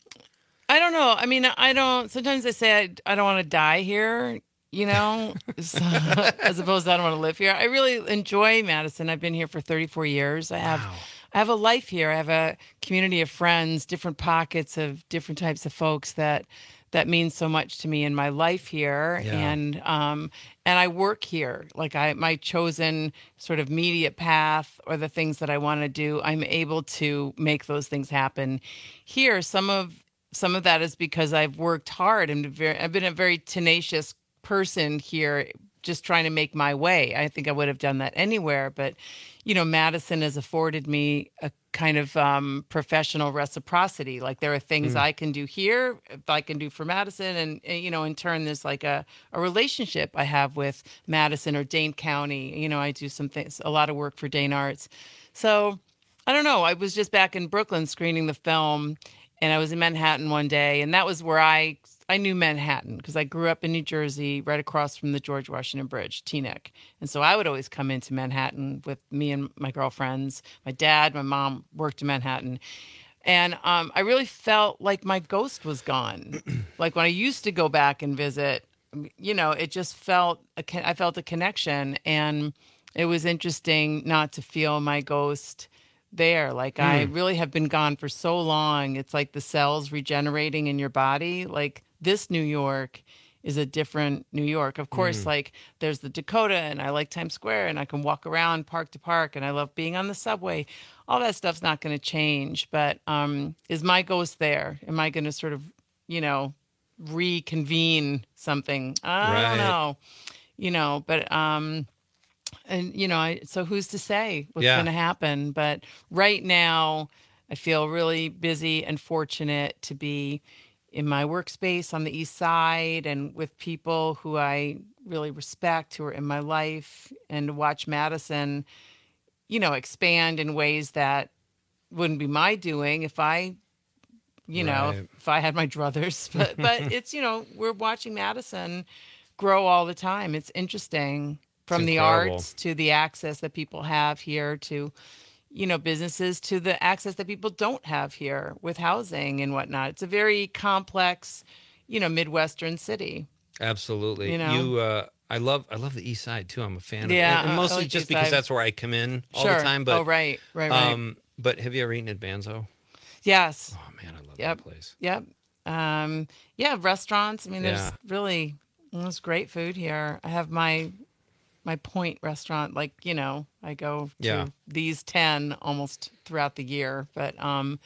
I don't know. I mean, I don't, sometimes I say I, I don't want to die here, you know, so, as opposed to I don't want to live here. I really enjoy Madison. I've been here for thirty-four years. I have, I have a life here. I have a community of friends, different pockets of different types of folks that, that means so much to me in my life here. Yeah. And, um, and I work here. Like I, my chosen sort of immediate path or the things that I want to do, I'm able to make those things happen here. Some of, some of that is because I've worked hard and very, I've been a very tenacious person here, just trying to make my way. I think I would have done that anywhere, but you know, Madison has afforded me a kind of um, professional reciprocity. Like there are things Mm. I can do here, I can do for Madison, and, and you know, in turn, there's like a, a relationship I have with Madison or Dane County. You know, I do some things, a lot of work for Dane Arts. So I don't know. I was just back in Brooklyn screening the film, and I was in Manhattan one day, and that was where I I knew Manhattan because I grew up in New Jersey, right across from the George Washington Bridge, Teaneck. And so I would always come into Manhattan with me and my girlfriends. My dad, my mom worked in Manhattan. And um, I really felt like my ghost was gone. Like when I used to go back and visit, you know, it just felt, a, con- I felt a connection. And it was interesting not to feel my ghost there. Like I Mm. really have been gone for so long. It's like the cells regenerating in your body. Like this New York is a different New York. Of course, Mm. like there's the Dakota, and I like Times Square, and I can walk around park to park, and I love being on the subway. All that stuff's not going to change. But um, is my ghost there? Am I going to sort of, you know, reconvene something? I Right. don't know. You know, but um, and you know, I, so who's to say what's Yeah. going to happen? But right now, I feel really busy and fortunate to be in my workspace on the East Side and with people who I really respect, who are in my life, and to watch Madison, you know, expand in ways that wouldn't be my doing if I, you know, Right. if I had my druthers. But but it's, you know, we're watching Madison grow all the time. It's interesting from the incredible. arts to the access that people have here to, you know, businesses to the access that people don't have here with housing and whatnot. It's a very complex, you know, Midwestern city. Absolutely. You know? You, uh, I love I love the East Side too. I'm a fan Yeah, of it. And I mostly like just East because Side. that's where I come in all Sure. the time. But Oh, right, right, right. Um, but have you ever eaten at Banzo? Yes. Oh man, I love Yep. that place. Yep. Um, yeah, restaurants. I mean, there's Yeah. really there's great food here. I have my my Point restaurant. Like, you know, I go to Yeah. these ten almost throughout the year. But um,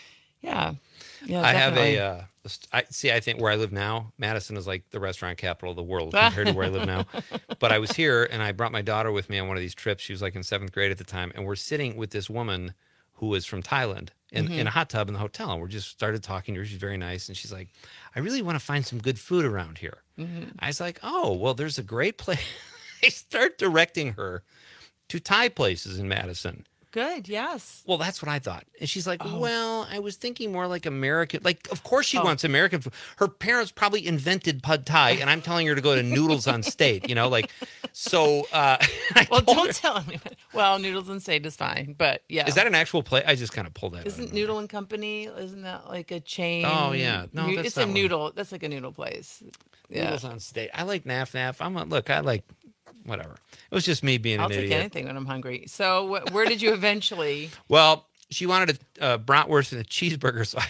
yeah, yeah. I have definitely. a. Uh, I see. I think where I live now, Madison is like the restaurant capital of the world compared to where I live now. But I was here, and I brought my daughter with me on one of these trips. She was like in seventh grade at the time, and we're sitting with this woman who was from Thailand in, Mhm. in a hot tub in the hotel, and we just started talking to her. She's very nice, and she's like, "I really want to find some good food around here." Mhm. I was like, "Oh, well, there's a great place." I start directing her to Thai places in Madison. Good. Yes. Well, that's what I thought. And she's like, Oh. well, I was thinking more like American. Like, of course she Oh. wants American food. Her parents probably invented pad thai, and I'm telling her to go to Noodles on State, you know, like, so. Uh, I Well, told don't her- tell me. Well, Noodles and State is fine, but yeah. Is that an actual play? I just kind of pulled that out. Isn't Noodle and Company? Isn't that like a chain? Oh, yeah. No, Nu- that's it's not a what- noodle. That's like a noodle place. Yeah. Noodles on State. I like Naf Naf. I'm a, look, I like whatever. It was just me being I'll an take idiot. anything when I'm hungry. So, wh- where did you eventually? Well, she wanted a uh, bratwurst and a cheeseburger, so I,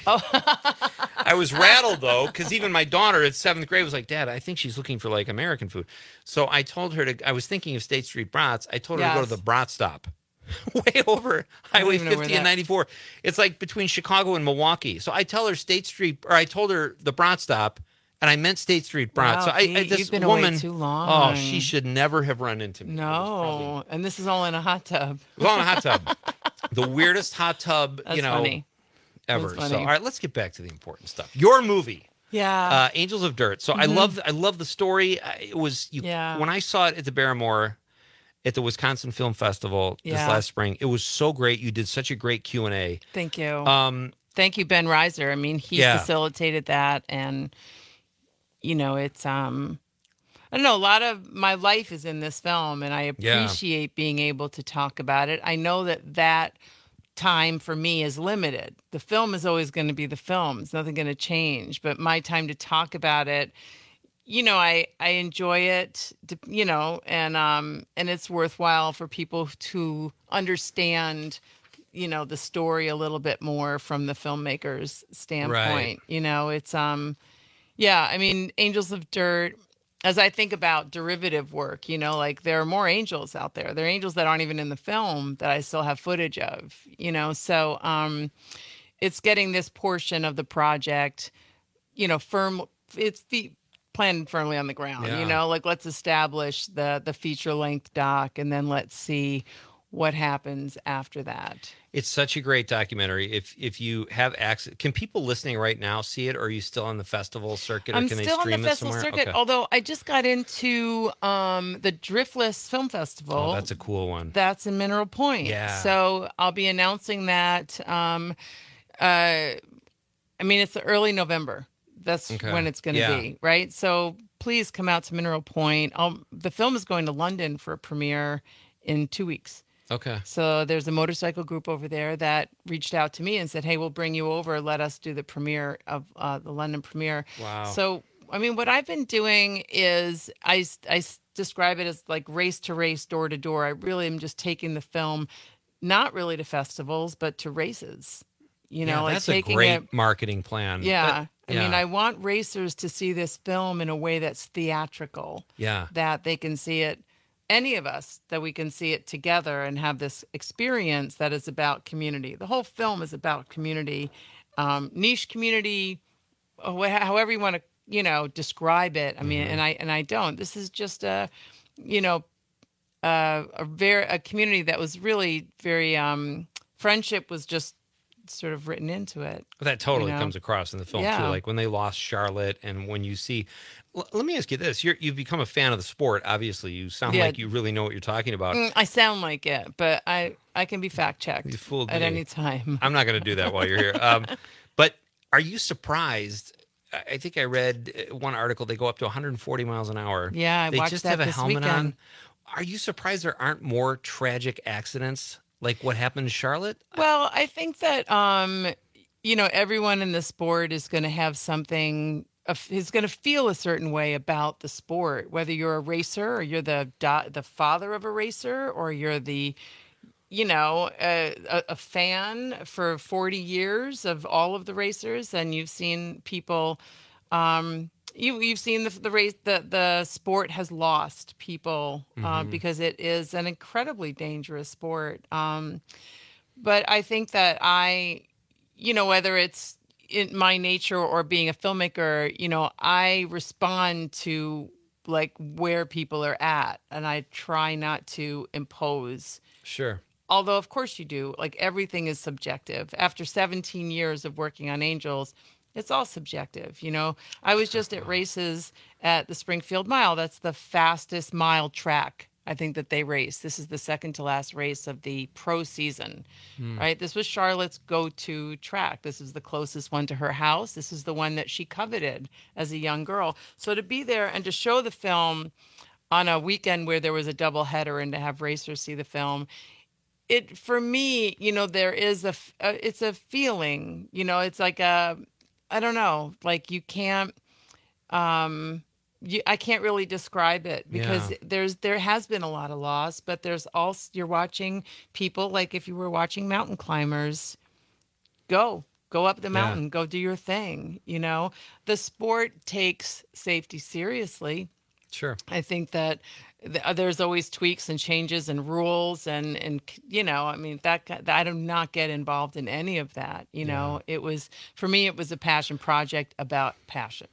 Oh. I was rattled though, because even my daughter at seventh grade was like, "Dad, I think she's looking for like American food." So I told her to. I was thinking of State Street Brats. I told her to go Yes. to the Brat Stop, way over I don't Highway even know where fifty and that- ninety-four. It's like between Chicago and Milwaukee. So I tell her State Street, or I told her the Brat Stop, and I meant State Street Brat. Wow, so I, I Pete, this you've been away woman, too oh, long. she should never have run into me. No, and this is all in a hot tub. It was all in a hot tub. The weirdest hot tub, That's you know, funny. ever. That's So, funny. all right, let's get back to the important stuff. Your movie, Yeah. uh, Angels of Dirt. So I Mhm. love, I love the story. I- It was you, Yeah. when I saw it at the Barrymore, at the Wisconsin Film Festival this Yeah. last spring. It was so great. You did such a great Q and A. Thank you. Um, Thank you, Ben Reiser. I mean, he Yeah. facilitated that, and you know, it's um, I don't know. A lot of my life is in this film, and I Yeah. appreciate being able to talk about it. I know that that time for me is limited. The film is always going to be the film. It's nothing going to change. But my time to talk about it, you know, I I enjoy it, d- you know, and um, and it's worthwhile for people to understand, you know, the story a little bit more from the filmmaker's standpoint. You know, it's um, yeah. I mean, Angels of Dirt. As I think about derivative work, you know, like there are more angels out there. There are angels that aren't even in the film that I still have footage of, you know. So um, it's getting this portion of the project, you know, firm. It's feet planted firmly on the ground. Yeah. You know, like let's establish the the feature length doc, and then let's see what happens after that. It's such a great documentary. If if you have access, can people listening right now see it, or are you still on the festival circuit, or I'm can still they on the stream it festival somewhere? circuit, Okay. although I just got into um, the Driftless Film Festival. Oh, that's a cool one. That's in Mineral Point. Yeah. So I'll be announcing that. Um, uh, I mean, it's early November. That's Okay. when it's going to Yeah. be, right? So please come out to Mineral Point. I'll, the film is going to London for a premiere in two weeks. Okay. So there's a motorcycle group over there that reached out to me and said, "Hey, we'll bring you over. Let us do the premiere of uh, the London premiere." Wow. So, I mean, what I've been doing is I, I describe it as like race to race, door to door. I really am just taking the film, not really to festivals, but to races. You know, Yeah, like that's taking a great it. marketing plan. Yeah. But- I mean, yeah. I want racers to see this film in a way that's theatrical. Yeah. That they can see it, any of us, that we can see it together and have this experience that is about community. The whole film is about community, um, niche community, uh, wh- however you want to, you know, describe it. I mean, Mm-hmm. and I and I don't. This is just a, you know, uh, a very a community that was really very um, friendship was just sort of written into it. Well, that totally you know? comes across in the film too. Yeah. Like when they lost Charlotte, and when you see, L- let me ask you this: You're, you've become a fan of the sport. Obviously, you sound Yeah. like you really know what you're talking about. Mm, I sound like it, but I I can be fact checked You fooled at me. any time. I'm not going to do that while you're here. Um, but are you surprised? I- I think I read uh, one article. They go up to one hundred forty miles an hour. Yeah, I they watched just that have a this helmet weekend. on. Are you surprised there aren't more tragic accidents Like what happened to Charlotte? Well, I think that, um, you know, everyone in the sport is going to have something, is going to feel a certain way about the sport, whether you're a racer or you're the da- the father of a racer or you're the, you know, a, a, a fan for forty years of all of the racers. And you've seen people, um, you, you've seen the, the race, the, the sport has lost people uh, Mhm. because it is an incredibly dangerous sport. Um, but I think that I, you know, whether it's in my nature or being a filmmaker, you know, I respond to like where people are at and I try not to impose. Sure. Although, of course, you do. Like everything is subjective. After seventeen years of working on Angels, it's all subjective. You know, I was just at races at the Springfield Mile. That's the fastest mile track I think that they race. This is the second to last race of the pro season, Hmm. right? This was Charlotte's go-to track. This is the closest one to her house. This is the one that she coveted as a young girl. So to be there and to show the film on a weekend where there was a double header and to have racers see the film, it, for me, you know, there is a, f- uh, it's a feeling, you know, it's like a, I don't know, like you can't, um, you, I can't really describe it because Yeah. there's, there has been a lot of loss, but there's also, you're watching people, like if you were watching mountain climbers, go, go up the Yeah. mountain, go do your thing. You know, the sport takes safety seriously. Sure. I think that th- there's always tweaks and changes and rules and, and you know, I mean, that, that I do not get involved in any of that. You know, it was, for me, it was a passion project about passion.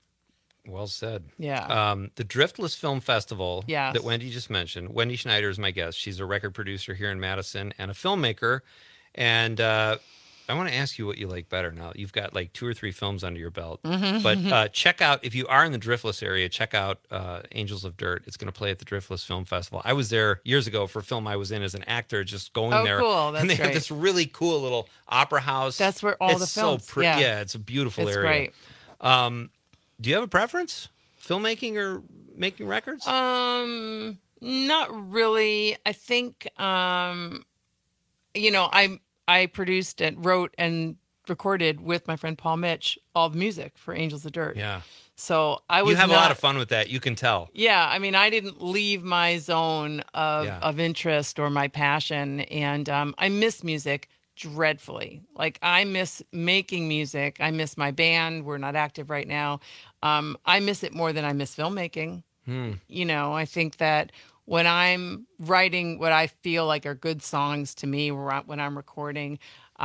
Well said. Yeah. Um, the Driftless Film Festival Yes. that Wendy just mentioned. Wendy Schneider is my guest. She's a record producer here in Madison and a filmmaker. And uh, I want to ask you what you like better now. You've got like two or three films under your belt. Mhm. But uh, check out, if you are in the Driftless area, check out uh, Angels of Dirt. It's going to play at the Driftless Film Festival. I was there years ago for a film I was in as an actor, just going Oh, there. cool. That's and they great. have this really cool little opera house. That's where all it's the films- So pre- yeah. yeah, it's a beautiful It's area. great. Um, do you have a preference? Filmmaking or making records? Um, not really. I think, um, you know, I I produced and wrote and recorded with my friend Paul Mitch all the music for Angels of Dirt. Yeah. So I was You have not, a lot of fun with that. You can tell. Yeah, I mean, I didn't leave my zone of Yeah. of interest or my passion, and um, I miss music dreadfully. Like I miss making music. I miss my band. We're not active right now. Um, I miss it more than I miss filmmaking. Hmm. You know, I think that when I'm writing what I feel like are good songs to me, when I'm recording,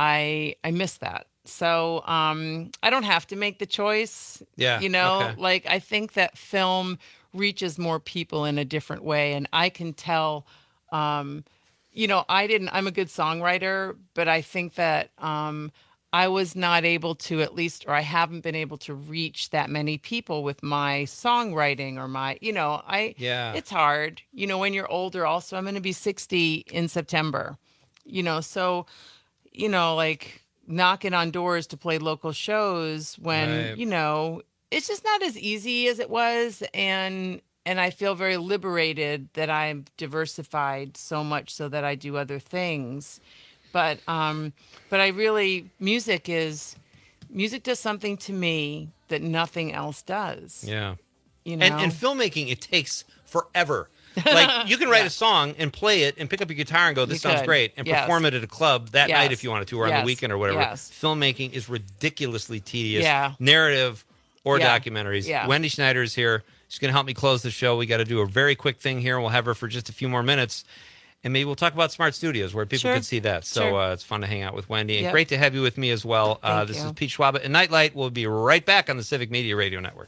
I I miss that. So um, I don't have to make the choice. Yeah, You know, okay. like I think that film reaches more people in a different way, and I can tell. Um, you know, I didn't. I'm a good songwriter, but I think that um, I was not able to, at least, or I haven't been able to reach that many people with my songwriting or my, you know, I. Yeah. It's hard, you know, when you're older. Also, I'm going to be sixty in September. You know, so, you know, like knocking on doors to play local shows when Right. you know it's just not as easy as it was, and. And I feel very liberated that I'm diversified so much so that I do other things. But um, but I really, music is, music does something to me that nothing else does. Yeah. You know? And, and filmmaking, it takes forever. Like you can write Yeah. a song and play it and pick up your guitar and go, this You sounds could. great, and Yes. perform it at a club that Yes. night if you wanted to, or on Yes. the weekend or whatever. Yes. Filmmaking is ridiculously tedious. Yeah. Narrative or Yeah. documentaries. Yeah. Wendy Schneider is here. She's going to help me close the show. We got to do a very quick thing here. We'll have her for just a few more minutes. And maybe we'll talk about Smart Studios where people Sure. can see that. So Sure. uh, it's fun to hang out with Wendy. And Yep. great to have you with me as well. Uh, Thank this you. is Pete Schwab at Nightlight. We'll be right back on the Civic Media Radio Network.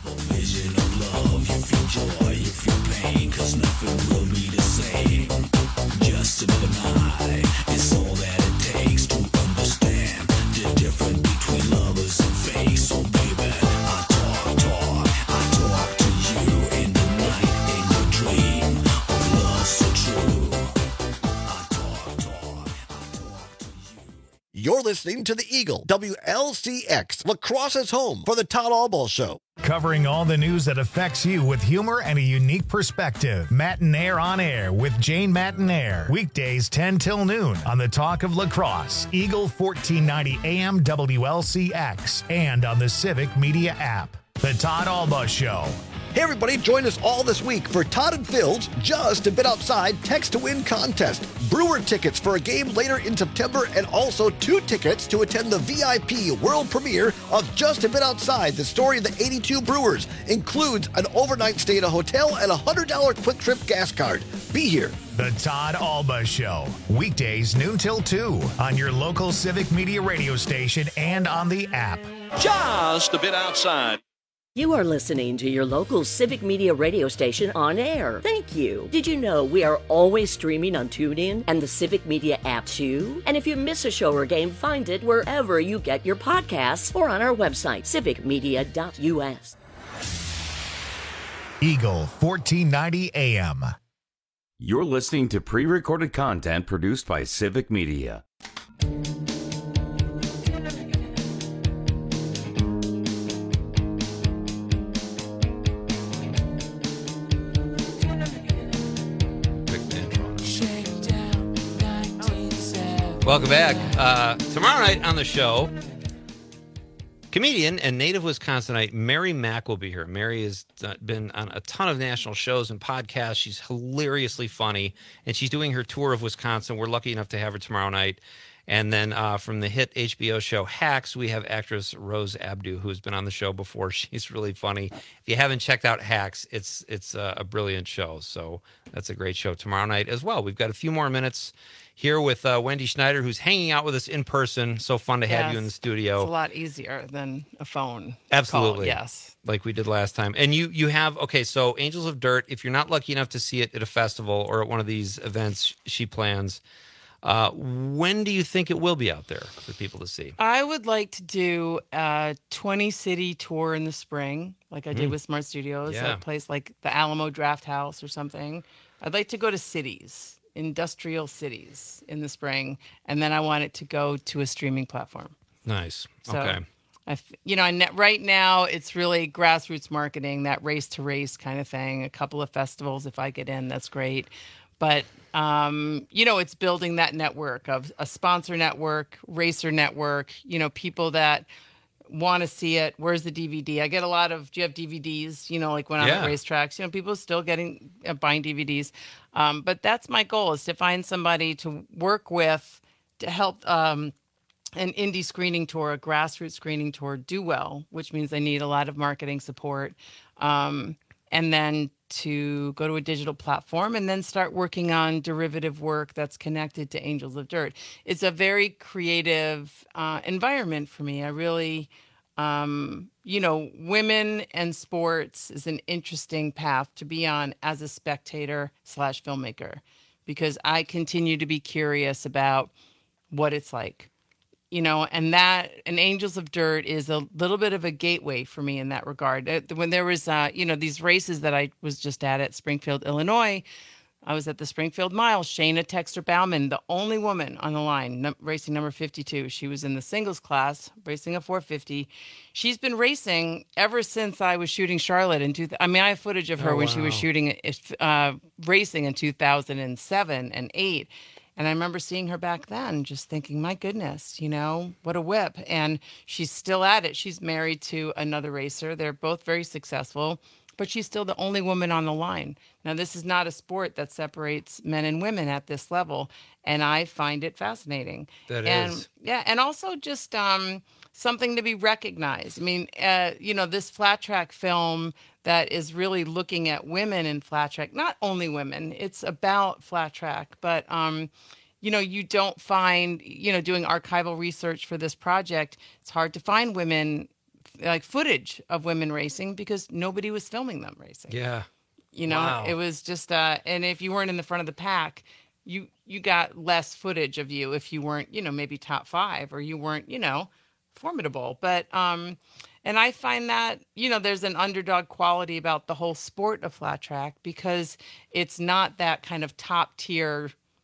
Just another night. It's all that it takes to understand the difference between lovers and fake. So baby, I talk, talk, I talk to you in the night, in your dream of love so true. You're listening to the Eagle, W L C X, Lacrosse's home for the Todd Albaugh Show. Covering all the news that affects you with humor and a unique perspective. Matinaire on Air with Jane Matinaire. Weekdays ten till noon on the Talk of Lacrosse, Eagle fourteen ninety A M W L C X, and on the Civic Media app. The Todd Albaugh Show. Hey everybody, join us all this week for Todd and Phil's Just a Bit Outside Text to Win contest. Brewer tickets for a game later in September and also two tickets to attend the V I P world premiere of Just a Bit Outside, the story of the eighty-two Brewers. Includes an overnight stay at a hotel and a one hundred dollars quick trip gas card. Be here. The Todd Albaugh Show. Weekdays noon till two on your local Civic Media radio station and on the app. Just a Bit Outside. You are listening to your local Civic Media radio station on air. Thank you. Did you know we are always streaming on TuneIn and the Civic Media app too? And if you miss a show or game, find it wherever you get your podcasts or on our website, civic media dot U S. Eagle fourteen ninety A M. You're listening to pre-recorded content produced by Civic Media. Welcome back. Uh, tomorrow night on the show, comedian and native Wisconsinite Mary Mack will be here. Mary has been on a ton of national shows and podcasts. She's hilariously funny, and she's doing her tour of Wisconsin. We're lucky enough to have her tomorrow night. And then uh, from the hit H B O show Hacks, we have actress Rose Abdu, who's been on the show before. She's really funny. If you haven't checked out Hacks, it's it's uh, a brilliant show. So that's a great show tomorrow night as well. We've got a few more minutes here with uh, Wendy Schneider, who's hanging out with us in person. So fun to have Yes. you in the studio. It's a lot easier than a phone Absolutely. call. Yes. Like we did last time. And you you have, okay, so Angels of Dirt, if you're not lucky enough to see it at a festival or at one of these events she plans, uh, when do you think it will be out there for people to see? I would like to do a twenty city tour in the spring, like I did Mm. with Smart Studios, Yeah. a place like the Alamo Draft House or something. I'd like to go to cities, industrial cities in the spring, and then I want it to go to a streaming platform. Nice. So, Okay. I f- you know, and right now it's really grassroots marketing, that race to race kind of thing. A couple of festivals, if I get in, that's great. But, um, you know, it's building that network of a sponsor network, racer network, you know, people that want to see it. Where's the D V D? I get a lot of, do you have D V Ds? You know, like when I'm Yeah. at racetracks, you know, people are still getting, uh, buying D V Ds. Um, but that's my goal, is to find somebody to work with to help um, an indie screening tour, a grassroots screening tour do well, which means they need a lot of marketing support. Um, and then to go to a digital platform and then start working on derivative work that's connected to Angels of Dirt. It's a very creative uh, environment for me. I really, um, you know, women and sports is an interesting path to be on as a spectator slash filmmaker, because I continue to be curious about what it's like. You know, and that, and Angels of Dirt is a little bit of a gateway for me in that regard. Uh, When there was, uh, you know, these races that I was just at at Springfield, Illinois, I was at the Springfield Mile. Shayna Texter Bauman, the only woman on the line, num- racing number fifty-two. She was in the singles class, racing a four fifty. She's been racing ever since I was shooting Charlotte in two. I mean, I have footage of her Oh, when she was wow. shooting, uh, racing in two thousand seven and eight. And I remember seeing her back then, just thinking, my goodness, you know, what a whip. And she's still at it. She's married to another racer. They're both very successful, but she's still the only woman on the line. Now, this is not a sport that separates men and women at this level. And I find it fascinating. That and, is. Yeah. And also just um, something to be recognized. I mean, uh, you know, this flat track film that is really looking at women in flat track, not only women, it's about flat track, but, um, you know, you don't find, you know, doing archival research for this project, it's hard to find women, like footage of women racing, because nobody was filming them racing. Yeah. You know, Wow. it was just, uh, and if you weren't in the front of the pack, you, you got less footage of you if you weren't, you know, maybe top five, or you weren't, you know, formidable. But, um, and I find that, you know, there's an underdog quality about the whole sport of flat track, because it's not that kind of top tier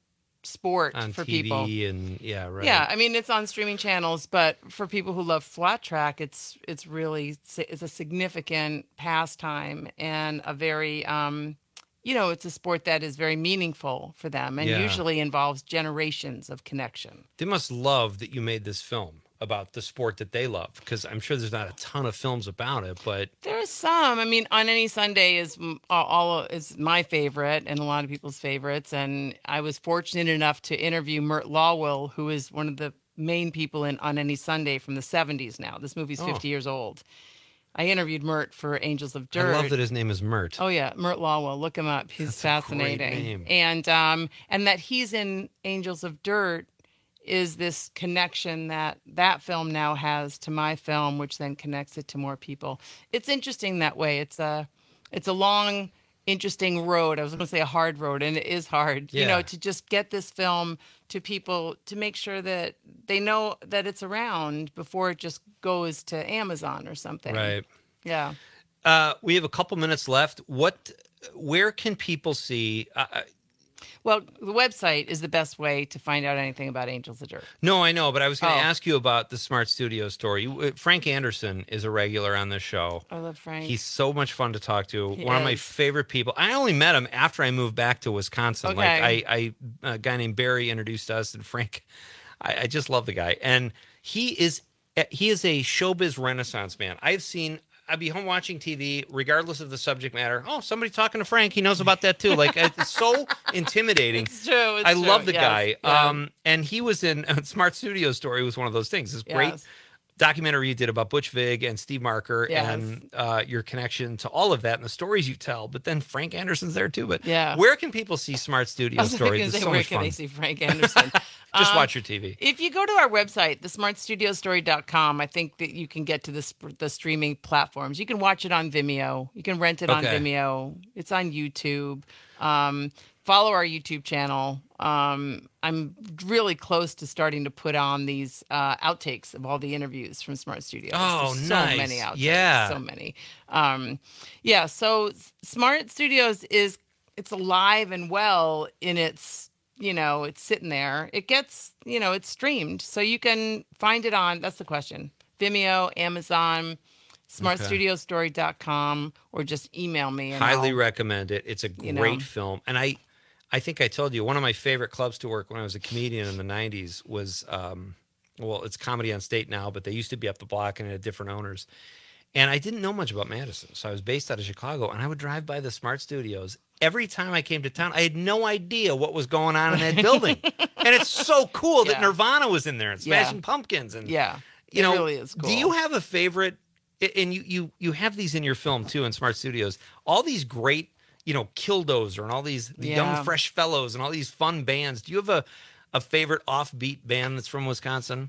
sport on for T V people. and yeah, right. Yeah, I mean it's on streaming channels, but for people who love flat track, it's it's really it's a significant pastime and a very um, you know, it's a sport that is very meaningful for them and Yeah. usually involves generations of connection. They must love that you made this film about the sport that they love, because I'm sure there's not a ton of films about it, but There's some. I mean, On Any Sunday is m- all all- is my favorite and a lot of people's favorites. And I was fortunate enough to interview Mert Lawwill, who is one of the main people in On Any Sunday from the seventies now. This movie's Oh. fifty years old. I interviewed Mert for Angels of Dirt. I love that his name is Mert. Oh yeah, Mert Lawwill. Look him up. He's That's a great fascinating. name. And um and that he's in Angels of Dirt is this connection that that film now has to my film, which then connects it to more people. It's interesting that way. It's a it's a long, interesting road. I was going to say a hard road, and it is hard. You Yeah. know, to just get this film to people, to make sure that they know that it's around before it just goes to Amazon or something. Right. Yeah. Uh, we have a couple minutes left. What, where can people see? Uh, Well, the website is the best way to find out anything about Angels of Dirt. no, I know, but I was going to Oh. ask you about the Smart Studio story. You- uh, Frank Anderson is a regular on this show. I love Frank. He's so much fun to talk to. He One of my is. favorite people. I only met him after I moved back to Wisconsin. Okay. Like I, I, a guy named Barry introduced us, and Frank. I, I just love the guy, and he is he is a showbiz renaissance man. I've seen. I'd be home watching T V, regardless of the subject matter. Oh, somebody talking to Frank. He knows about that too. Like it's so intimidating. It's true. It's I true. love the Yes. guy. Yeah. Um, and he was in Smart Studio Story was one of those things. This great Yes. documentary you did about Butch Vig and Steve Marker Yes. and uh, your connection to all of that and the stories you tell. But then Frank Anderson's there too. But Yeah. where can people see Smart Studio I was Story? going to This say, is so where much can fun. they see Frank Anderson? Just Um, watch your T V. If you go to our website, the smart studio story dot com, I think that you can get to the, sp- the streaming platforms. You can watch it on Vimeo. You can rent it on Okay. Vimeo. It's on YouTube. Um, follow our YouTube channel. Um, I'm really close to starting to put on these uh, outtakes of all the interviews from Smart Studios. Oh, There's nice. So many outtakes. Yeah. So many. Um, yeah, so S- Smart Studios is, it's alive and well in its, you know, it's sitting there. It gets, you know, it's streamed. So you can find it on, that's the question, Vimeo, Amazon, smart studio story dot com, or just email me. And Highly I'll- recommend it. It's a great you know. film. And I I think I told you, one of my favorite clubs to work when I was a comedian in the nineties was, um, well, it's Comedy on State now, but they used to be up the block and it had different owners. And I didn't know much about Madison. So I was based out of Chicago, and I would drive by the Smart Studios. Every time I came to town, I had no idea what was going on in that building. And it's so cool that Yeah. Nirvana was in there and Yeah. Smashing Pumpkins. And Yeah, you it know, really is cool. Do you have a favorite? And you you you have these in your film too in Smart Studios. All these great, you know, Killdozer and all these the Yeah. young fresh fellows and all these fun bands. Do you have a a favorite offbeat band that's from Wisconsin?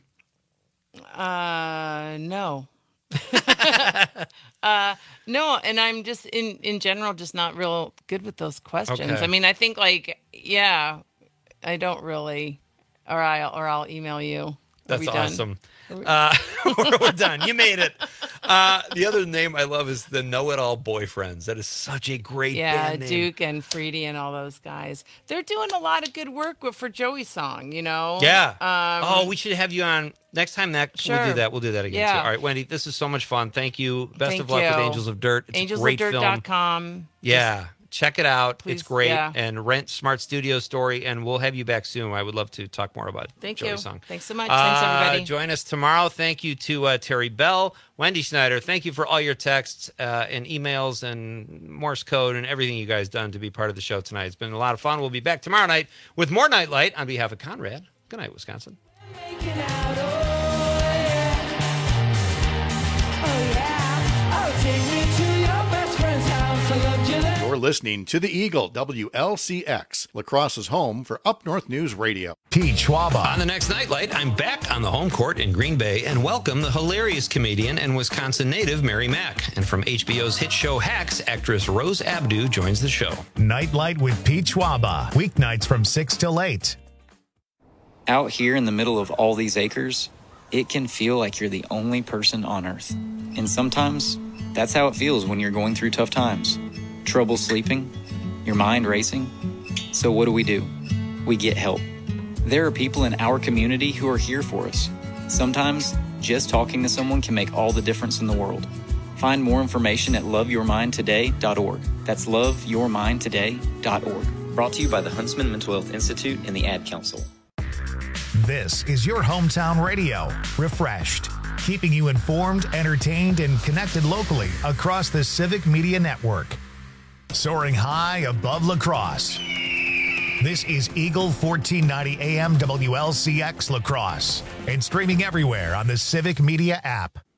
Uh, no. uh, no, and I'm just in in general just not real good with those questions. Okay. I mean, I think like yeah, I don't really, or I or I'll email you. Are That's we done? awesome. Uh, we're, we're done. You made it. Uh, the other name I love is the Know It All Boyfriends. That is such a great Yeah, band name. Duke and Freedy and all those guys. They're doing a lot of good work with, for Joey's song, you know? Yeah. Um, oh, we should have you on next time. That we'll do Sure. that. We'll do that again. Yeah. Too. All right, Wendy. This is so much fun. Thank you. Best Thank of luck with you. Angels of Dirt. It's angels a great of dirt film. dot com. Yeah. Check it out. Please, it's great. yeah. And rent Smart Studio Story, and we'll have you back soon. I would love to talk more about Thank Joey's you. song. Thanks so much. Uh, Thanks, everybody. Join us tomorrow. Thank you to uh, Terry Bell, Wendy Schneider. Thank you for all your texts uh, and emails and Morse code and everything you guys done to be part of the show tonight. It's been a lot of fun. We'll be back tomorrow night with more Nightlight on behalf of Conrad. Good night, Wisconsin. You're listening to The Eagle, W L C X, La Crosse's home for Up North News Radio. Pete Schwaba. On the next Nightlight, I'm back on the home court in Green Bay and welcome the hilarious comedian and Wisconsin native Mary Mack. And from H B O's hit show Hacks, actress Rose Abdu joins the show. Nightlight with Pete Schwaba. Weeknights from six till eight. Out here in the middle of all these acres, it can feel like you're the only person on Earth. And sometimes, that's how it feels when you're going through tough times. Trouble sleeping, your mind racing. So what do we do? We get help. There are people in our community who are here for us. Sometimes, just talking to someone can make all the difference in the world. Find more information at love your mind today dot org. That's love your mind today dot org. Brought to you by the Huntsman Mental Health Institute and the Ad Council. This is your hometown radio, refreshed, keeping you informed, entertained, and connected locally across the Civic Media Network. Soaring high above La Crosse. This is Eagle fourteen ninety A M W L C X La Crosse and streaming everywhere on the Civic Media app.